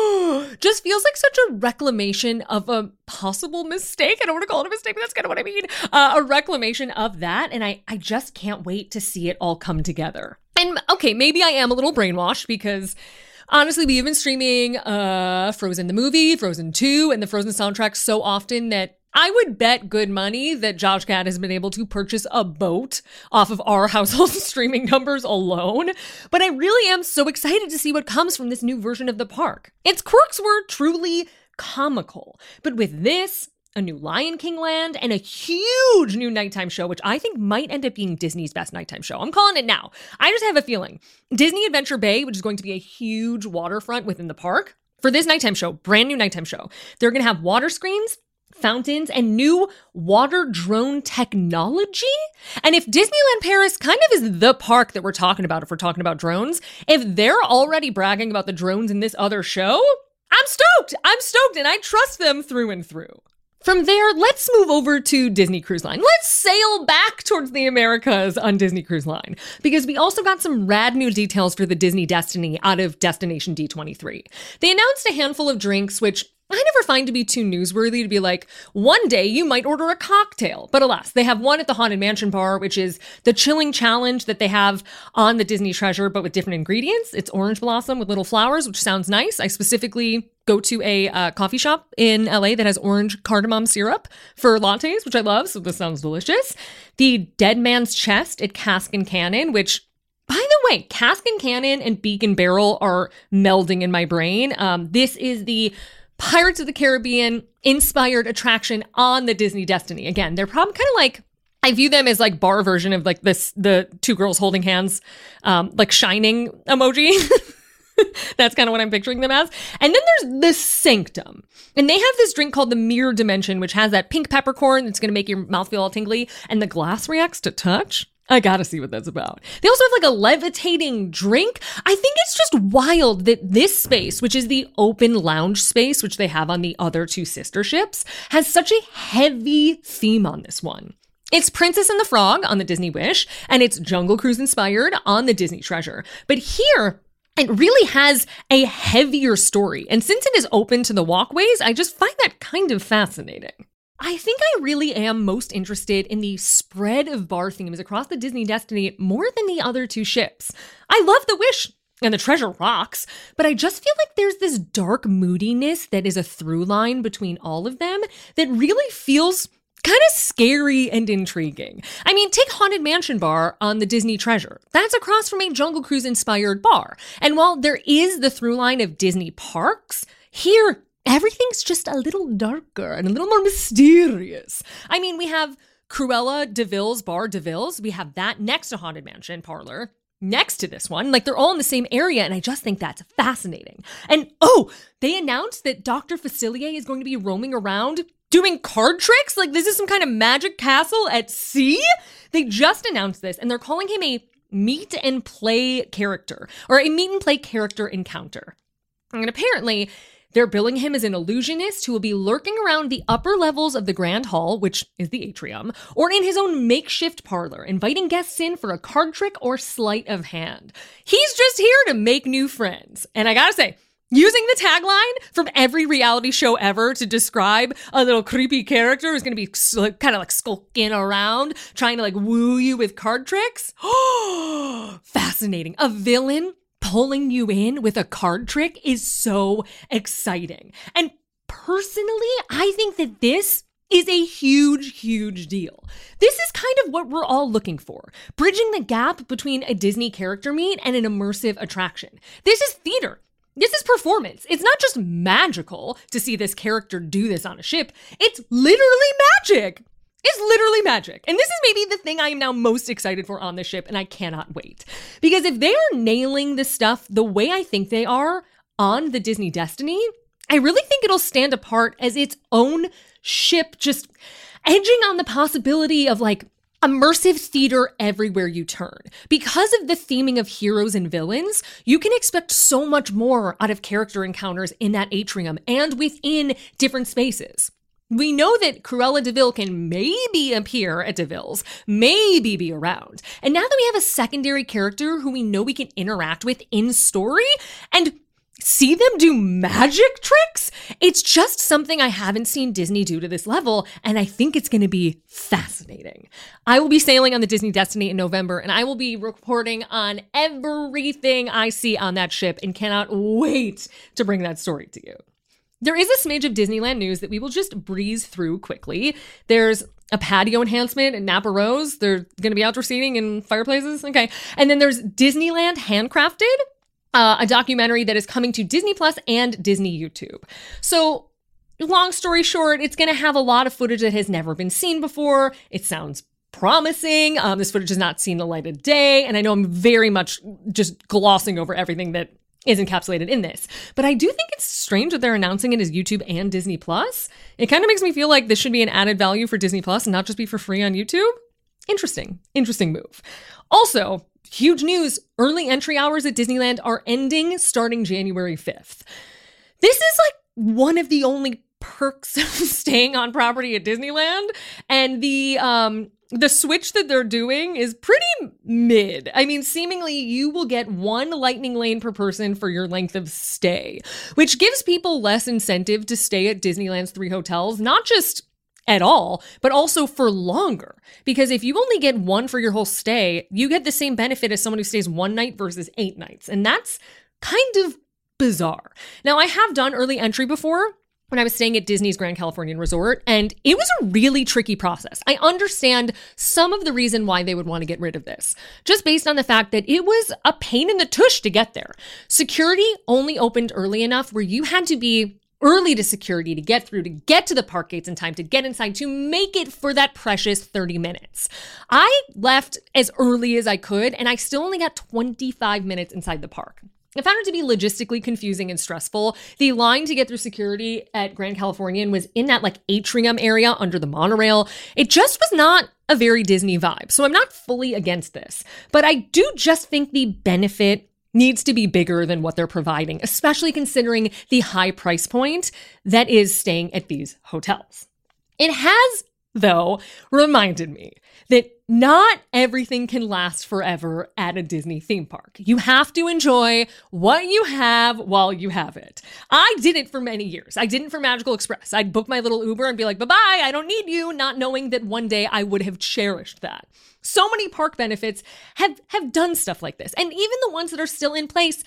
Just feels like such a reclamation of a possible mistake. I don't want to call it a mistake, but that's kind of what I mean. Uh, a reclamation of that. And I, I just can't wait to see it all come together. And okay, maybe I am a little brainwashed because honestly, we've been streaming uh, Frozen the movie, Frozen two, and the Frozen soundtrack so often that I would bet good money that Josh Gad has been able to purchase a boat off of our household streaming numbers alone. But I really am so excited to see what comes from this new version of the park. Its quirks were truly comical, but with this, a new Lion King land, and a huge new nighttime show, which I think might end up being Disney's best nighttime show. I'm calling it now. I just have a feeling. Disney Adventure Bay, which is going to be a huge waterfront within the park, for this nighttime show, brand new nighttime show, they're going to have water screens, fountains, and new water drone technology. And if Disneyland Paris kind of is the park that we're talking about, if we're talking about drones, if they're already bragging about the drones in this other show, I'm stoked. I'm stoked, and I trust them through and through. From there, let's move over to Disney Cruise Line. Let's sail back towards the Americas on Disney Cruise Line, because we also got some rad new details for the Disney Destiny out of Destination D twenty-three. They announced a handful of drinks, which I never find to be too newsworthy to be like, one day you might order a cocktail. But alas, they have one at the Haunted Mansion bar, which is the chilling challenge that they have on the Disney Treasure, but with different ingredients. It's orange blossom with little flowers, which sounds nice. I specifically go to a uh, coffee shop in L A that has orange cardamom syrup for lattes, which I love. So this sounds delicious. The Dead Man's Chest at Cask and Cannon, which, by the way, Cask and Cannon and Beak and Barrel are melding in my brain. Um, this is the Pirates of the Caribbean inspired attraction on the Disney Destiny. Again, they're probably kind of like, I view them as like bar version of like this, the two girls holding hands, um, like Shining emoji. That's kind of what I'm picturing them as. And then there's the Sanctum. And they have this drink called the Mirror Dimension, which has that pink peppercorn that's going to make your mouth feel all tingly. And the glass reacts to touch. I gotta see what that's about. They also have like a levitating drink. I think it's just wild that this space, which is the open lounge space, which they have on the other two sister ships, has such a heavy theme on this one. It's Princess and the Frog on the Disney Wish, and it's Jungle Cruise inspired on the Disney Treasure. But here, it really has a heavier story. And since it is open to the walkways, I just find that kind of fascinating. I think I really am most interested in the spread of bar themes across the Disney Destiny more than the other two ships. I love the Wish and the Treasure rocks, but I just feel like there's this dark moodiness that is a through line between all of them that really feels kind of scary and intriguing. I mean, take Haunted Mansion Bar on the Disney Treasure. That's across from a Jungle Cruise inspired bar. And while there is the through line of Disney parks, here everything's just a little darker and a little more mysterious. I mean, we have Cruella de Vil's Bar de Vil's. We have that next to Haunted Mansion Parlor, next to this one. Like, they're all in the same area, and I just think that's fascinating. And, oh, they announced that Doctor Facilier is going to be roaming around doing card tricks? Like, this is some kind of magic castle at sea? They just announced this, and they're calling him a meet and play character, or a meet and play character encounter. And apparently, they're billing him as an illusionist who will be lurking around the upper levels of the Grand Hall, which is the atrium, or in his own makeshift parlor, inviting guests in for a card trick or sleight of hand. He's just here to make new friends. And I gotta say, using the tagline from every reality show ever to describe a little creepy character who's going to be kind of like skulking around, trying to like woo you with card tricks. Oh, fascinating. A villain pulling you in with a card trick is so exciting. And personally, I think that this is a huge, huge deal. This is kind of what we're all looking for, bridging the gap between a Disney character meet and an immersive attraction. This is theater. This is performance. It's not just magical to see this character do this on a ship. It's literally magic. It's literally magic. And this is maybe the thing I am now most excited for on this ship, and I cannot wait. Because if they are nailing this stuff the way I think they are on the Disney Destiny, I really think it'll stand apart as its own ship, just edging on the possibility of like immersive theater everywhere you turn. Because of the theming of heroes and villains, you can expect so much more out of character encounters in that atrium and within different spaces. We know that Cruella de Vil can maybe appear at DeVille's, maybe be around. And now that we have a secondary character who we know we can interact with in story and see them do magic tricks, it's just something I haven't seen Disney do to this level, and I think it's going to be fascinating. I will be sailing on the Disney Destiny in November, and I will be reporting on everything I see on that ship and cannot wait to bring that story to you. There is a smidge of Disneyland news that we will just breeze through quickly. There's a patio enhancement in Napa Rose. They're going to be outdoor seating and fireplaces. Okay. And then there's Disneyland Handcrafted, uh, a documentary that is coming to Disney Plus and Disney YouTube. So long story short, it's going to have a lot of footage that has never been seen before. It sounds promising. Um, this footage has not seen the light of day. And I know I'm very much just glossing over everything that is encapsulated in this. But I do think it's strange that they're announcing it as YouTube and Disney Plus. It kind of makes me feel like this should be an added value for Disney Plus and not just be for free on YouTube. Interesting. Interesting move. Also, huge news, early entry hours at Disneyland are ending starting January fifth. This is like one of the only perks of staying on property at Disneyland. And the um The switch that they're doing is pretty mid. I mean, seemingly you will get one lightning lane per person for your length of stay, which gives people less incentive to stay at Disneyland's three hotels, not just at all, but also for longer. Because if you only get one for your whole stay, you get the same benefit as someone who stays one night versus eight nights. And that's kind of bizarre. Now, I have done early entry before, when I was staying at Disney's Grand Californian Resort, and it was a really tricky process. I understand some of the reason why they would want to get rid of this, just based on the fact that it was a pain in the tush to get there. Security only opened early enough where you had to be early to security to get through, to get to the park gates in time, to get inside, to make it for that precious thirty minutes. I left as early as I could, and I still only got twenty-five minutes inside the park. I found it to be logistically confusing and stressful. The line to get through security at Grand Californian was in that like atrium area under the monorail. It just was not a very Disney vibe. So I'm not fully against this, but I do just think the benefit needs to be bigger than what they're providing, especially considering the high price point that is staying at these hotels. It has, though, reminded me that not everything can last forever at a Disney theme park. You have to enjoy what you have while you have it. I did it for many years. I did it for Magical Express. I'd book my little Uber and be like, bye-bye, I don't need you, not knowing that one day I would have cherished that. So many park benefits have, have done stuff like this. And even the ones that are still in place,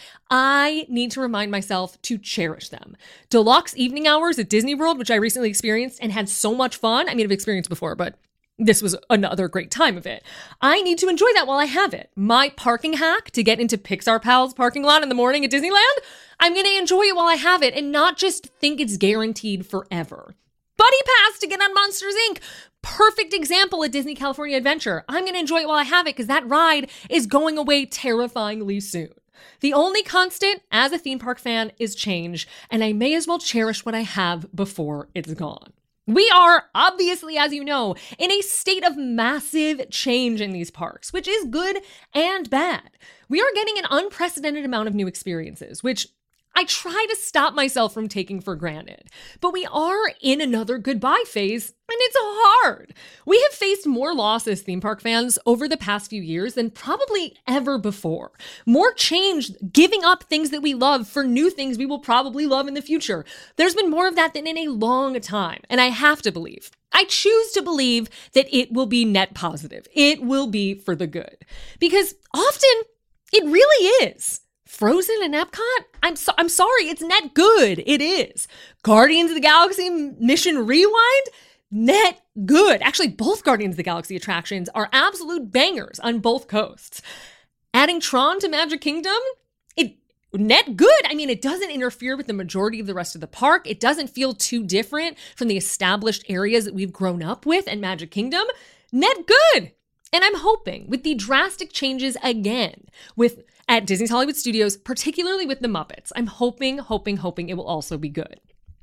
I need to remind myself to cherish them. Deluxe evening hours at Disney World, which I recently experienced and had so much fun. I mean, I've experienced before, but this was another great time of it. I need to enjoy that while I have it. My parking hack to get into Pixar Pal's parking lot in the morning at Disneyland, I'm going to enjoy it while I have it and not just think it's guaranteed forever. Buddy Pass to get on Monsters, Incorporated. Perfect example at Disney California Adventure. I'm going to enjoy it while I have it because that ride is going away terrifyingly soon. The only constant as a theme park fan is change, and I may as well cherish what I have before it's gone. We are, obviously, as you know, in a state of massive change in these parks, which is good and bad. We are getting an unprecedented amount of new experiences, which I try to stop myself from taking for granted. But we are in another goodbye phase, and it's hard. We have faced more loss as theme park fans over the past few years than probably ever before. More change, giving up things that we love for new things we will probably love in the future. There's been more of that than in a long time, and I have to believe. I choose to believe that it will be net positive. It will be for the good. Because often, it really is. Frozen and Epcot? I'm so- I'm sorry, it's net good. It is. Guardians of the Galaxy Mission Rewind? Net good. Actually, both Guardians of the Galaxy attractions are absolute bangers on both coasts. Adding Tron to Magic Kingdom? It net good. I mean, it doesn't interfere with the majority of the rest of the park. It doesn't feel too different from the established areas that we've grown up with in Magic Kingdom. Net good. And I'm hoping with the drastic changes again with at Disney's Hollywood Studios, particularly with the Muppets, I'm hoping, hoping, hoping it will also be good.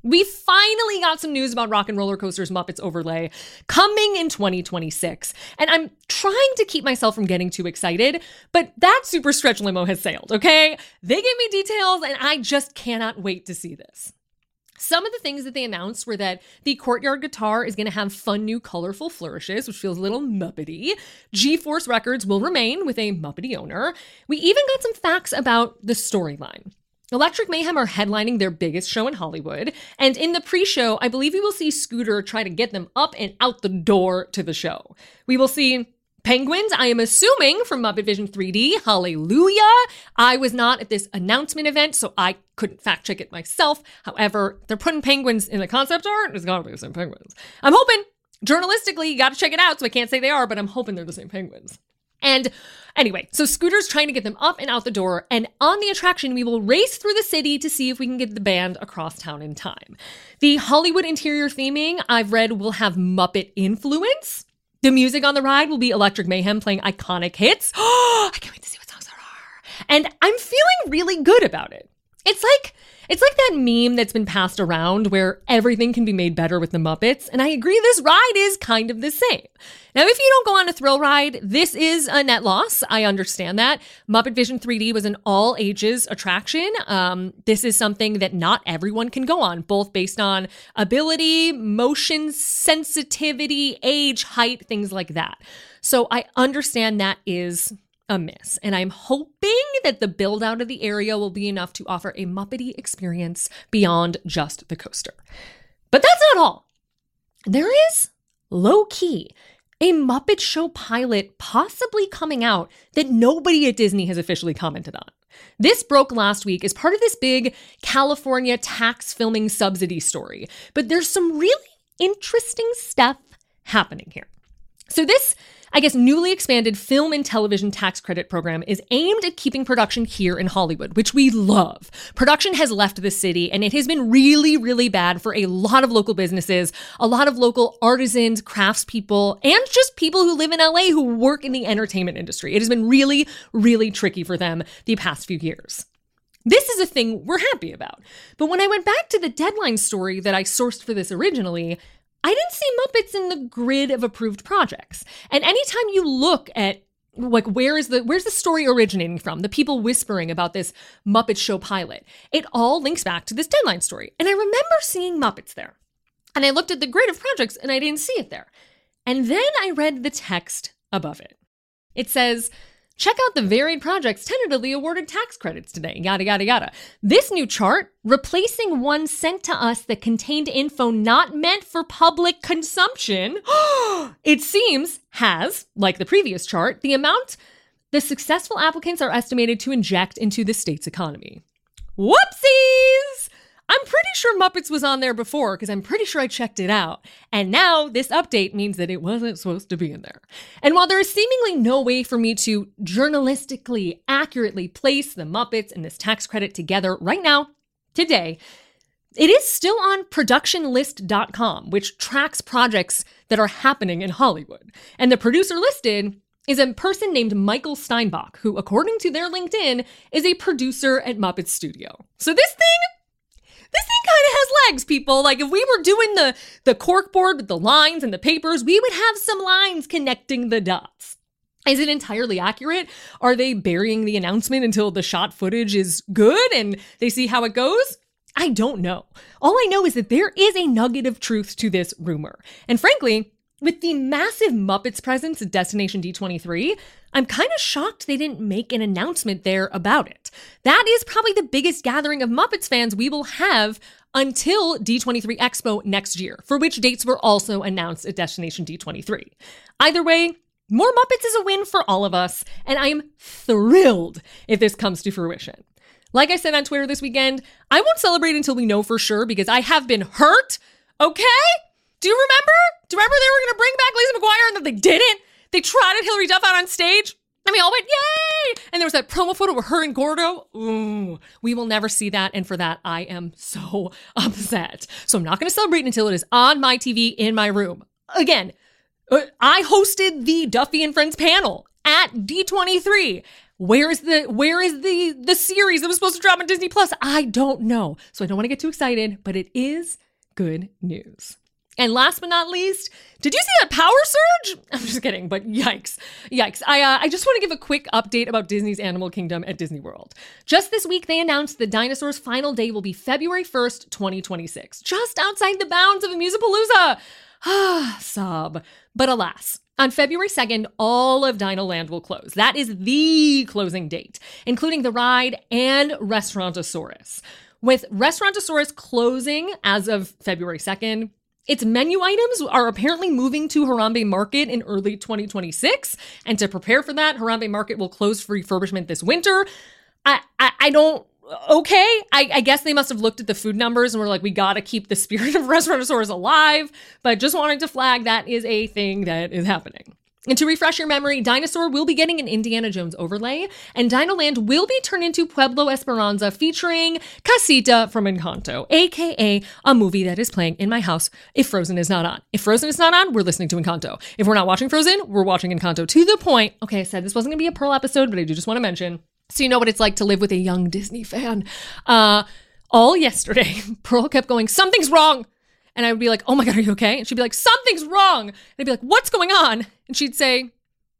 We finally got some news about Rock and Roller Coaster's Muppets overlay coming in twenty twenty-six. And I'm trying to keep myself from getting too excited, but that super stretch limo has sailed, okay? They gave me details and I just cannot wait to see this. Some of the things that they announced were that the Courtyard guitar is going to have fun new colorful flourishes, which feels a little Muppety. G-Force Records will remain with a Muppety owner. We even got some facts about the storyline. Electric Mayhem are headlining their biggest show in Hollywood, and in the pre-show, I believe we will see Scooter try to get them up and out the door to the show. We will see penguins, I am assuming, from Muppet Vision three D. Hallelujah! I was not at this announcement event, so I couldn't fact check it myself. However, they're putting penguins in the concept art. It's gotta be the same penguins. I'm hoping, journalistically, you gotta check it out, so I can't say they are, but I'm hoping they're the same penguins. And anyway, so Scooter's trying to get them up and out the door, and on the attraction, we will race through the city to see if we can get the band across town in time. The Hollywood interior theming, I've read, will have Muppet influence. The music on the ride will be Electric Mayhem playing iconic hits. Oh, I can't wait to see what songs there are. And I'm feeling really good about it. It's like It's like that meme that's been passed around where everything can be made better with the Muppets, and I agree this ride is kind of the same. Now, if you don't go on a thrill ride, this is a net loss. I understand that. Muppet Vision three D was an all-ages attraction. Um, this is something that not everyone can go on, both based on ability, motion sensitivity, age, height, things like that. So I understand that is a miss, and I'm hoping that the build out of the area will be enough to offer a Muppety experience beyond just the coaster. But that's not all. There is, low-key, a Muppet Show pilot possibly coming out that nobody at Disney has officially commented on. This broke last week as part of this big California tax filming subsidy story, but there's some really interesting stuff happening here. So this, I guess, newly expanded film and television tax credit program is aimed at keeping production here in Hollywood, which we love. Production has left the city, and it has been really, really bad for a lot of local businesses, a lot of local artisans, craftspeople, and just people who live in L A who work in the entertainment industry. It has been really, really tricky for them the past few years. This is a thing we're happy about. But when I went back to the Deadline story that I sourced for this originally, I didn't see Muppets in the grid of approved projects. And anytime you look at, like, where is the where's the story originating from, the people whispering about this Muppet Show pilot, it all links back to this Deadline story. And I remember seeing Muppets there. And I looked at the grid of projects and I didn't see it there. And then I read the text above it. It says, check out the varied projects tentatively awarded tax credits today, yada, yada, yada. This new chart, replacing one sent to us that contained info not meant for public consumption, it seems has, like the previous chart, the amount the successful applicants are estimated to inject into the state's economy. Whoopsies! I'm pretty sure Muppets was on there before because I'm pretty sure I checked it out. And now this update means that it wasn't supposed to be in there. And while there is seemingly no way for me to journalistically accurately place the Muppets and this tax credit together right now, today, it is still on production list dot com, which tracks projects that are happening in Hollywood. And the producer listed is a person named Michael Steinbach, who, according to their LinkedIn, is a producer at Muppet Studio. So this thing... This thing kind of has legs, people. Like, if we were doing the, the corkboard with the lines and the papers, we would have some lines connecting the dots. Is it entirely accurate? Are they burying the announcement until the shot footage is good and they see how it goes? I don't know. All I know is that there is a nugget of truth to this rumor. And frankly, with the massive Muppets presence at Destination D twenty-three, I'm kind of shocked they didn't make an announcement there about it. That is probably the biggest gathering of Muppets fans we will have until D twenty-three Expo next year, for which dates were also announced at Destination D twenty-three. Either way, more Muppets is a win for all of us, and I am thrilled if this comes to fruition. Like I said on Twitter this weekend, I won't celebrate until we know for sure because I have been hurt, okay? Do you remember? Do you remember they were going to bring back Lizzie McGuire and then they didn't? They trotted Hilary Duff out on stage and we all went, yay! And there was that promo photo with her and Gordo. Ooh, we will never see that. And for that, I am so upset. So I'm not going to celebrate until it is on my T V in my room. Again, I hosted the Duffy and Friends panel at D twenty-three. Where is the where is the the series that was supposed to drop on Disney Plus? I don't know. So I don't want to get too excited, but it is good news. And last but not least, did you see that power surge? I'm just kidding, but yikes. Yikes. I uh, I just want to give a quick update about Disney's Animal Kingdom at Disney World. Just this week, they announced the dinosaurs' final day will be February first, twenty twenty-six, just outside the bounds of Amusapalooza. Ah, sob. But alas, on February second, all of Dino Land will close. That is the closing date, including the ride and Restaurantosaurus. With Restaurantosaurus closing as of February second, its menu items are apparently moving to Harambe Market in early twenty twenty-six. And to prepare for that, Harambe Market will close for refurbishment this winter. I, I, I don't, okay. I, I guess they must have looked at the food numbers and were like, we got to keep the spirit of Restaurantosaurus alive. But just wanted to flag that is a thing that is happening. And to refresh your memory, Dinosaur will be getting an Indiana Jones overlay, and Dino Land will be turned into Pueblo Esperanza featuring Casita from Encanto, aka a movie that is playing in my house if Frozen is not on. If Frozen is not on, we're listening to Encanto. If we're not watching Frozen, we're watching Encanto, to the point, okay, I said this wasn't gonna be a Pearl episode, but I do just want to mention, so you know what it's like to live with a young Disney fan. Uh, all yesterday, Pearl kept going, something's wrong. And I would be like, oh my God, are you okay? And she'd be like, something's wrong. And I'd be like, what's going on? And she'd say,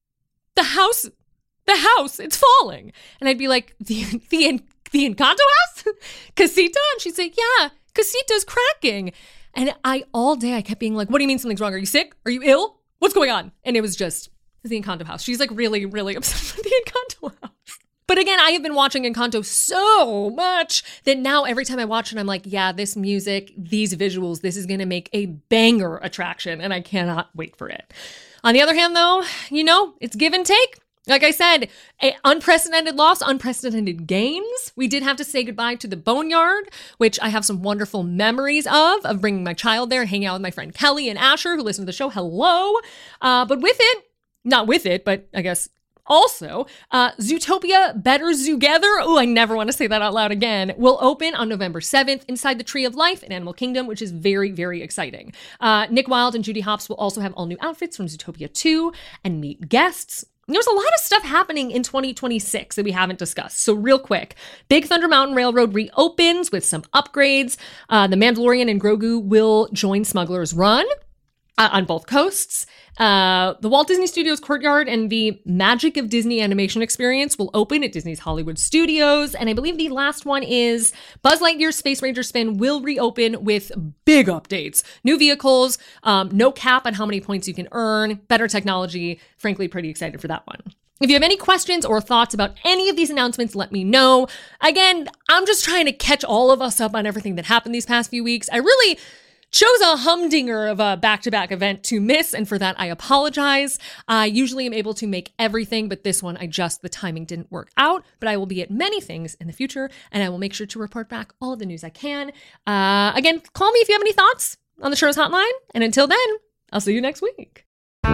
the house, the house, it's falling. And I'd be like, the the, the Encanto house? Casita? And she'd say, yeah, Casita's cracking. And I, all day, I kept being like, what do you mean something's wrong? Are you sick? Are you ill? What's going on? And it was just the Encanto house. She's like really, really upset with the Encanto house. But again, I have been watching Encanto so much that now every time I watch it, I'm like, yeah, this music, these visuals, this is going to make a banger attraction, and I cannot wait for it. On the other hand, though, you know, it's give and take. Like I said, a unprecedented loss, unprecedented gains. We did have to say goodbye to the Boneyard, which I have some wonderful memories of, of bringing my child there, hanging out with my friend Kelly and Asher, who listen to the show. Hello. Uh, but with it, not with it, but I guess also, uh, Zootopia Better Zoogether, oh, I never want to say that out loud again, will open on November seventh inside the Tree of Life in Animal Kingdom, which is very, very exciting. Uh, Nick Wilde and Judy Hopps will also have all new outfits from Zootopia two and meet guests. There's a lot of stuff happening in twenty twenty-six that we haven't discussed. So real quick, Big Thunder Mountain Railroad reopens with some upgrades. Uh, the Mandalorian and Grogu will join Smuggler's Run uh, on both coasts. Uh, the Walt Disney Studios Courtyard and the Magic of Disney Animation Experience will open at Disney's Hollywood Studios. And I believe the last one is Buzz Lightyear's Space Ranger Spin will reopen with big updates. New vehicles, um, no cap on how many points you can earn, better technology. Frankly, pretty excited for that one. If you have any questions or thoughts about any of these announcements, let me know. Again, I'm just trying to catch all of us up on everything that happened these past few weeks. I really chose a humdinger of a back-to-back event to miss, and for that, I apologize. I usually am able to make everything, but this one, I just, the timing didn't work out, but I will be at many things in the future, and I will make sure to report back all of the news I can. Uh, again, call me if you have any thoughts on the show's hotline, and until then, I'll see you next week.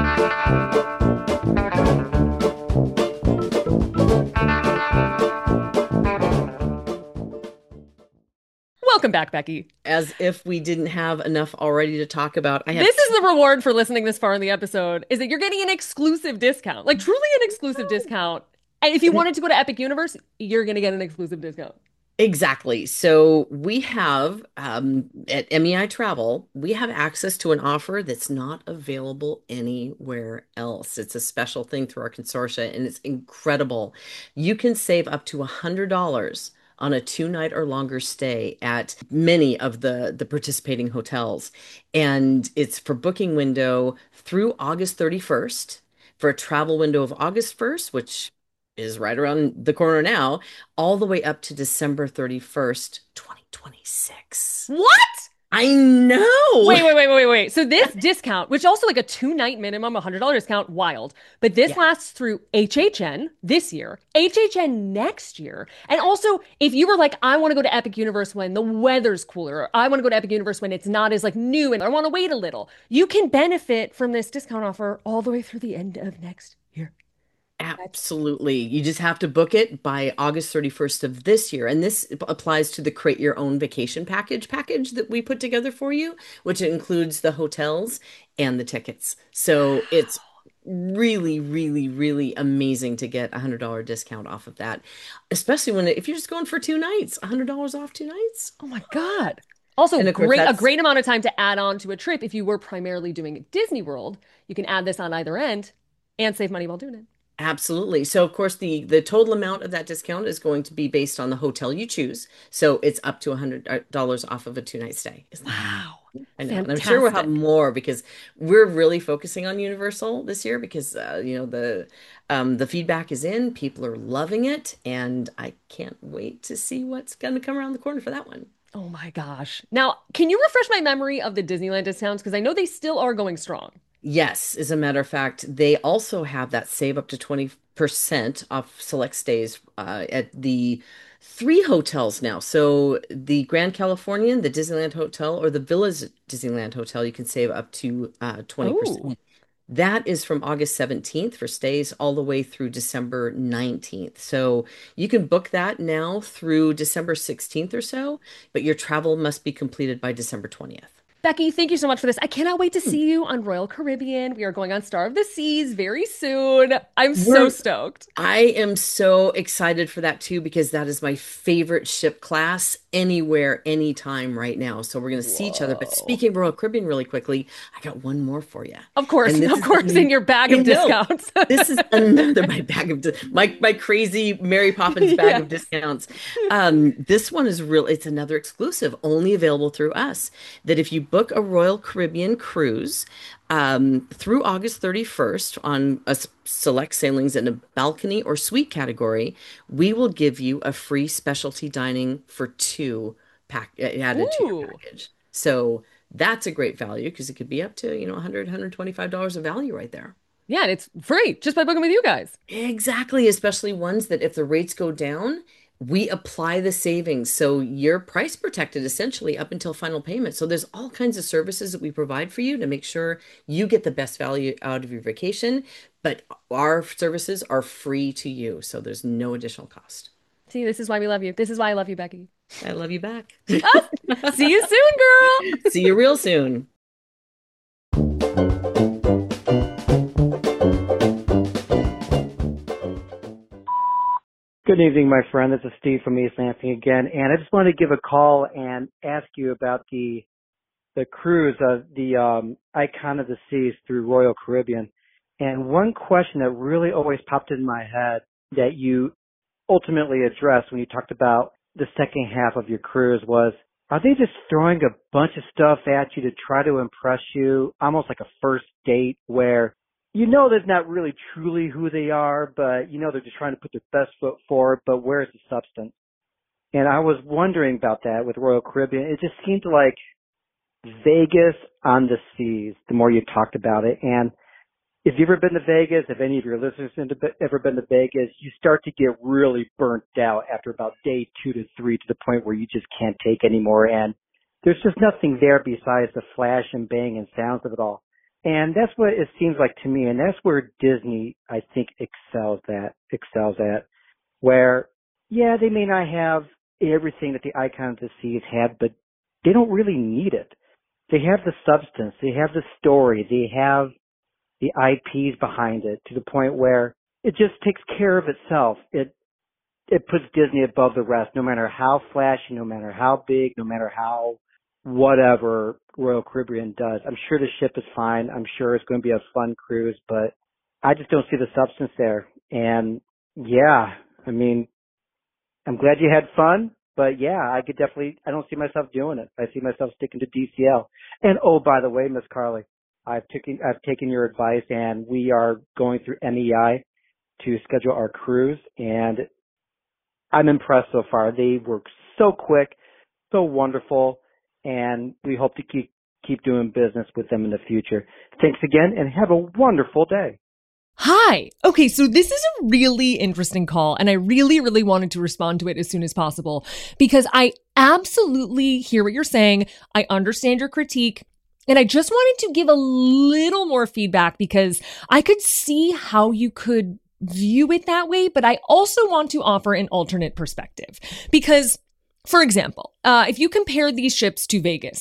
Welcome back, Becky. As if we didn't have enough already to talk about. I have this is the reward for listening this far in the episode, is that you're getting an exclusive discount, like truly an exclusive discount. And if you wanted to go to Epic Universe, you're going to get an exclusive discount. Exactly. So we have, um, at M E I Travel, we have access to an offer that's not available anywhere else. It's a special thing through our consortia, and it's incredible. You can save up to one hundred dollars on a two-night or longer stay at many of the, the participating hotels. And it's for booking window through August thirty-first, for a travel window of August first, which is right around the corner now, all the way up to December thirty-first, twenty twenty-six. What? I know. Wait, wait, wait, wait, wait. So this discount, which also like a two-night minimum, one hundred dollars discount, wild. But this yeah. lasts through H H N this year, H H N next year. And also, if you were like, I want to go to Epic Universe when the weather's cooler, or I want to go to Epic Universe when it's not as like new and I want to wait a little, you can benefit from this discount offer all the way through the end of next year. Absolutely. You just have to book it by August thirty-first of this year. And this applies to the Create Your Own Vacation package package that we put together for you, which includes the hotels and the tickets. So it's really, really, really amazing to get a hundred dollar discount off of that, especially when if you're just going for two nights, a hundred dollars off two nights. Oh my God. Also, And of course, great a that's great amount of time to add on to a trip. If you were primarily doing Disney World, you can add this on either end and save money while doing it. absolutely. So of course the the total amount of that discount is going to be based on the hotel you choose. So it's up to a hundred dollars off of a two night stay. Isn't that Wow. I know, and I'm sure we'll have Fantastic. more because we're really focusing on Universal this year because uh, you know the um, the feedback is in, people are loving it, and I can't wait to see what's going to come around the corner for that one. Oh my gosh. Now, can you refresh my memory of the Disneyland discounts? Because I know they still are going strong. Yes, as a matter of fact, they also have that save up to twenty percent off select stays uh, at the three hotels now. So the Grand Californian, the Disneyland Hotel, or the Villas Disneyland Hotel, you can save up to uh, Oh, twenty percent. That is from August seventeenth for stays all the way through December nineteenth. So you can book that now through December sixteenth or so, but your travel must be completed by December twentieth. Becky, thank you so much for this. I cannot wait to see you on Royal Caribbean. We are going on Star of the Seas very soon. I'm so We're stoked. I am so excited for that too because that is my favorite ship class anywhere, anytime right now. So we're going to see each other. But Whoa. speaking of Royal Caribbean really quickly, I got one more for you. Of course, And this of is course, in an, your bag I of know discounts. this is another my bag of di- my my crazy Mary Poppins bag of Yes. discounts. Um, this one is real. It's another exclusive, only available through us. That if you book a Royal Caribbean cruise um, through August thirty-first on a s- select sailings in a balcony or suite category, we will give you a free specialty dining for two pack uh, added to your Ooh. package. So that's a great value because it could be up to, you know, one hundred, one hundred twenty-five dollars of value right there. Yeah, and it's free just by booking with you guys. Exactly, especially ones that if the rates go down, we apply the savings. So you're price protected essentially up until final payment. So there's all kinds of services that we provide for you to make sure you get the best value out of your vacation, but our services are free to you. So there's no additional cost. See, this is why we love you. This is why I love you, Becky. I love you back. See you soon, girl. See you real soon. Good evening, my friend. This is Steve from East Lansing again, and I just wanted to give a call and ask you about the the cruise of the um, Icon of the Seas through Royal Caribbean. And one question that really always popped in my head that you ultimately addressed when you talked about the second half of your cruise was, are they just throwing a bunch of stuff at you to try to impress you, almost like a first date where you know that's not really truly who they are, but you know they're just trying to put their best foot forward, but where's the substance? And I was wondering about that with Royal Caribbean. It just seemed like Vegas on the seas, the more you talked about it. And if you've ever been to Vegas, if any of your listeners have ever been to Vegas, you start to get really burnt out after about day two to three to the point where you just can't take anymore. And there's just nothing there besides the flash and bang and sounds of it all. And that's what it seems like to me. And that's where Disney, I think, excels at, excels at, where, yeah, they may not have everything that the Icon of the Seas had, but they don't really need it. They have the substance. They have the story. They have the I Ps behind it to the point where it just takes care of itself. It, it puts Disney above the rest, no matter how flashy, no matter how big, no matter how whatever Royal Caribbean does. I'm sure the ship is fine. I'm sure it's going to be a fun cruise, but I just don't see the substance there. And yeah, I mean, I'm glad you had fun, but yeah, I could definitely, I don't see myself doing it. I see myself sticking to D C L. And oh, by the way, Miss Carly, I've taken, I've taken your advice and we are going through M E I to schedule our cruise, and I'm impressed so far. They work so quick, so wonderful, and we hope to keep keep doing business with them in the future. Thanks again, and have a wonderful day. Hi. Okay, so this is a really interesting call, and I really, really wanted to respond to it as soon as possible because I absolutely hear what you're saying. I understand your critique. And I just wanted to give a little more feedback because I could see how you could view it that way, but I also want to offer an alternate perspective. Because, for example, uh, if you compare these ships to Vegas,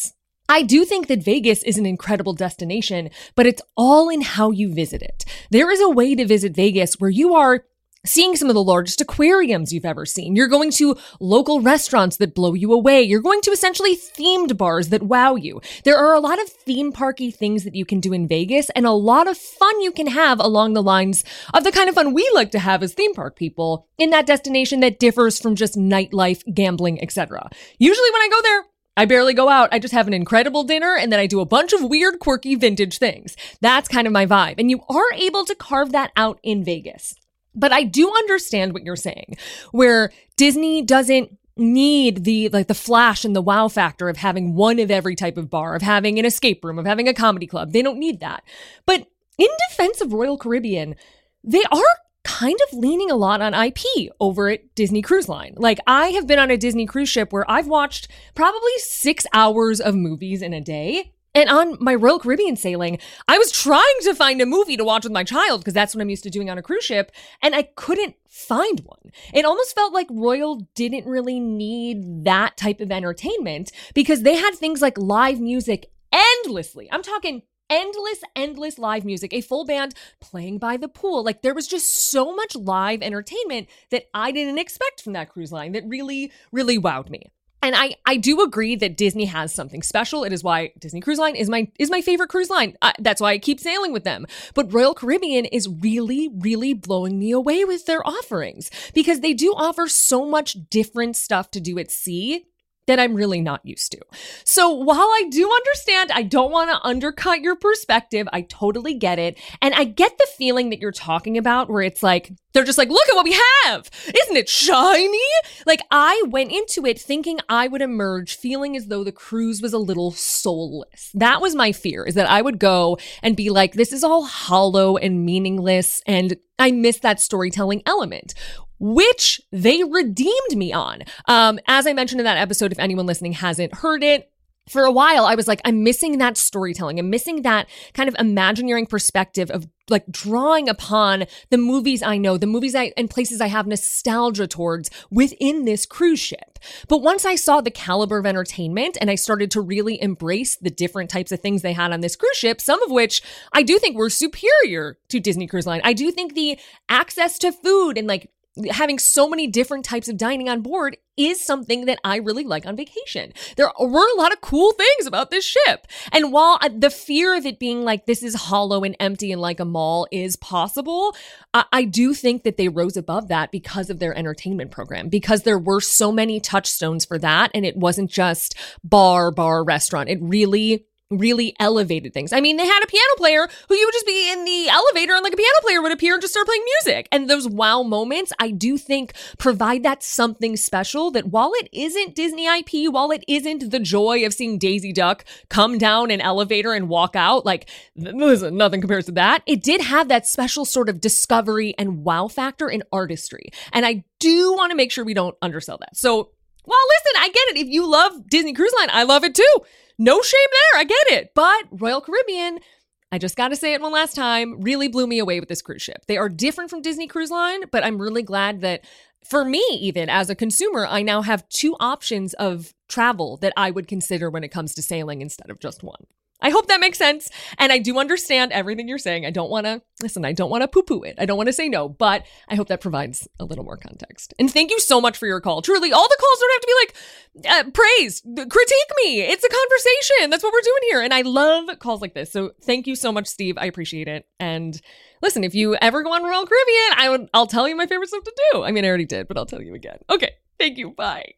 I do think that Vegas is an incredible destination, but it's all in how you visit it. There is a way to visit Vegas where you are seeing some of the largest aquariums you've ever seen. You're going to local restaurants that blow you away. You're going to essentially themed bars that wow you. There are a lot of theme parky things that you can do in Vegas and a lot of fun you can have along the lines of the kind of fun we like to have as theme park people in that destination that differs from just nightlife, gambling, et cetera. Usually when I go there, I barely go out. I just have an incredible dinner and then I do a bunch of weird, quirky, vintage things. That's kind of my vibe. And you are able to carve that out in Vegas. But I do understand what you're saying, where Disney doesn't need the like the flash and the wow factor of having one of every type of bar, of having an escape room, of having a comedy club. They don't need that. But in defense of Royal Caribbean, they are kind of leaning a lot on I P over at Disney Cruise Line. Like, I have been on a Disney cruise ship where I've watched probably six hours of movies in a day. And on my Royal Caribbean sailing, I was trying to find a movie to watch with my child because that's what I'm used to doing on a cruise ship. And I couldn't find one. It almost felt like Royal didn't really need that type of entertainment because they had things like live music endlessly. I'm talking endless, endless live music, a full band playing by the pool. Like, there was just so much live entertainment that I didn't expect from that cruise line that really, really wowed me. And I, I do agree that Disney has something special. It is why Disney Cruise Line is my is my favorite cruise line. Uh, that's why I keep sailing with them. But Royal Caribbean is really, really blowing me away with their offerings because they do offer so much different stuff to do at sea that I'm really not used to. So while I do understand, I don't want to undercut your perspective. I totally get it. And I get the feeling that you're talking about where it's like, they're just like, look at what we have. Isn't it shiny? Like, I went into it thinking I would emerge feeling as though the cruise was a little soulless. That was my fear, is that I would go and be like, this is all hollow and meaningless. And I miss that storytelling element, which they redeemed me on. Um, as I mentioned in that episode, if anyone listening hasn't heard it, for a while, I was like, I'm missing that storytelling. I'm missing that kind of imagineering perspective of like drawing upon the movies I know, the movies I and places I have nostalgia towards within this cruise ship. But once I saw the caliber of entertainment and I started to really embrace the different types of things they had on this cruise ship, some of which I do think were superior to Disney Cruise Line. I do think the access to food and like having so many different types of dining on board is something that I really like on vacation. There were a lot of cool things about this ship. And while the fear of it being like this is hollow and empty and like a mall is possible, I, I do think that they rose above that because of their entertainment program, because there were so many touchstones for that. And it wasn't just bar, bar, restaurant. It really really elevated things. I mean, they had a piano player who you would just be in the elevator and like a piano player would appear and just start playing music. And those wow moments, I do think provide that something special that while it isn't Disney I P, while it isn't the joy of seeing Daisy Duck come down an elevator and walk out, like listen, nothing compares to that. It did have that special sort of discovery and wow factor in artistry. And I do want to make sure we don't undersell that. So, well, listen, I get it. If you love Disney Cruise Line, I love it too. No shame there. I get it. But Royal Caribbean, I just got to say it one last time, really blew me away with this cruise ship. They are different from Disney Cruise Line, but I'm really glad that for me, even as a consumer, I now have two options of travel that I would consider when it comes to sailing instead of just one. I hope that makes sense. And I do understand everything you're saying. I don't want to, listen, I don't want to poo-poo it. I don't want to say no, but I hope that provides a little more context. And thank you so much for your call. Truly, all the calls don't have to be like, uh, praise, critique me. It's a conversation. That's what we're doing here. And I love calls like this. So thank you so much, Steve. I appreciate it. And listen, if you ever go on Royal Caribbean, I would, I'll tell you my favorite stuff to do. I mean, I already did, but I'll tell you again. Okay. Thank you. Bye.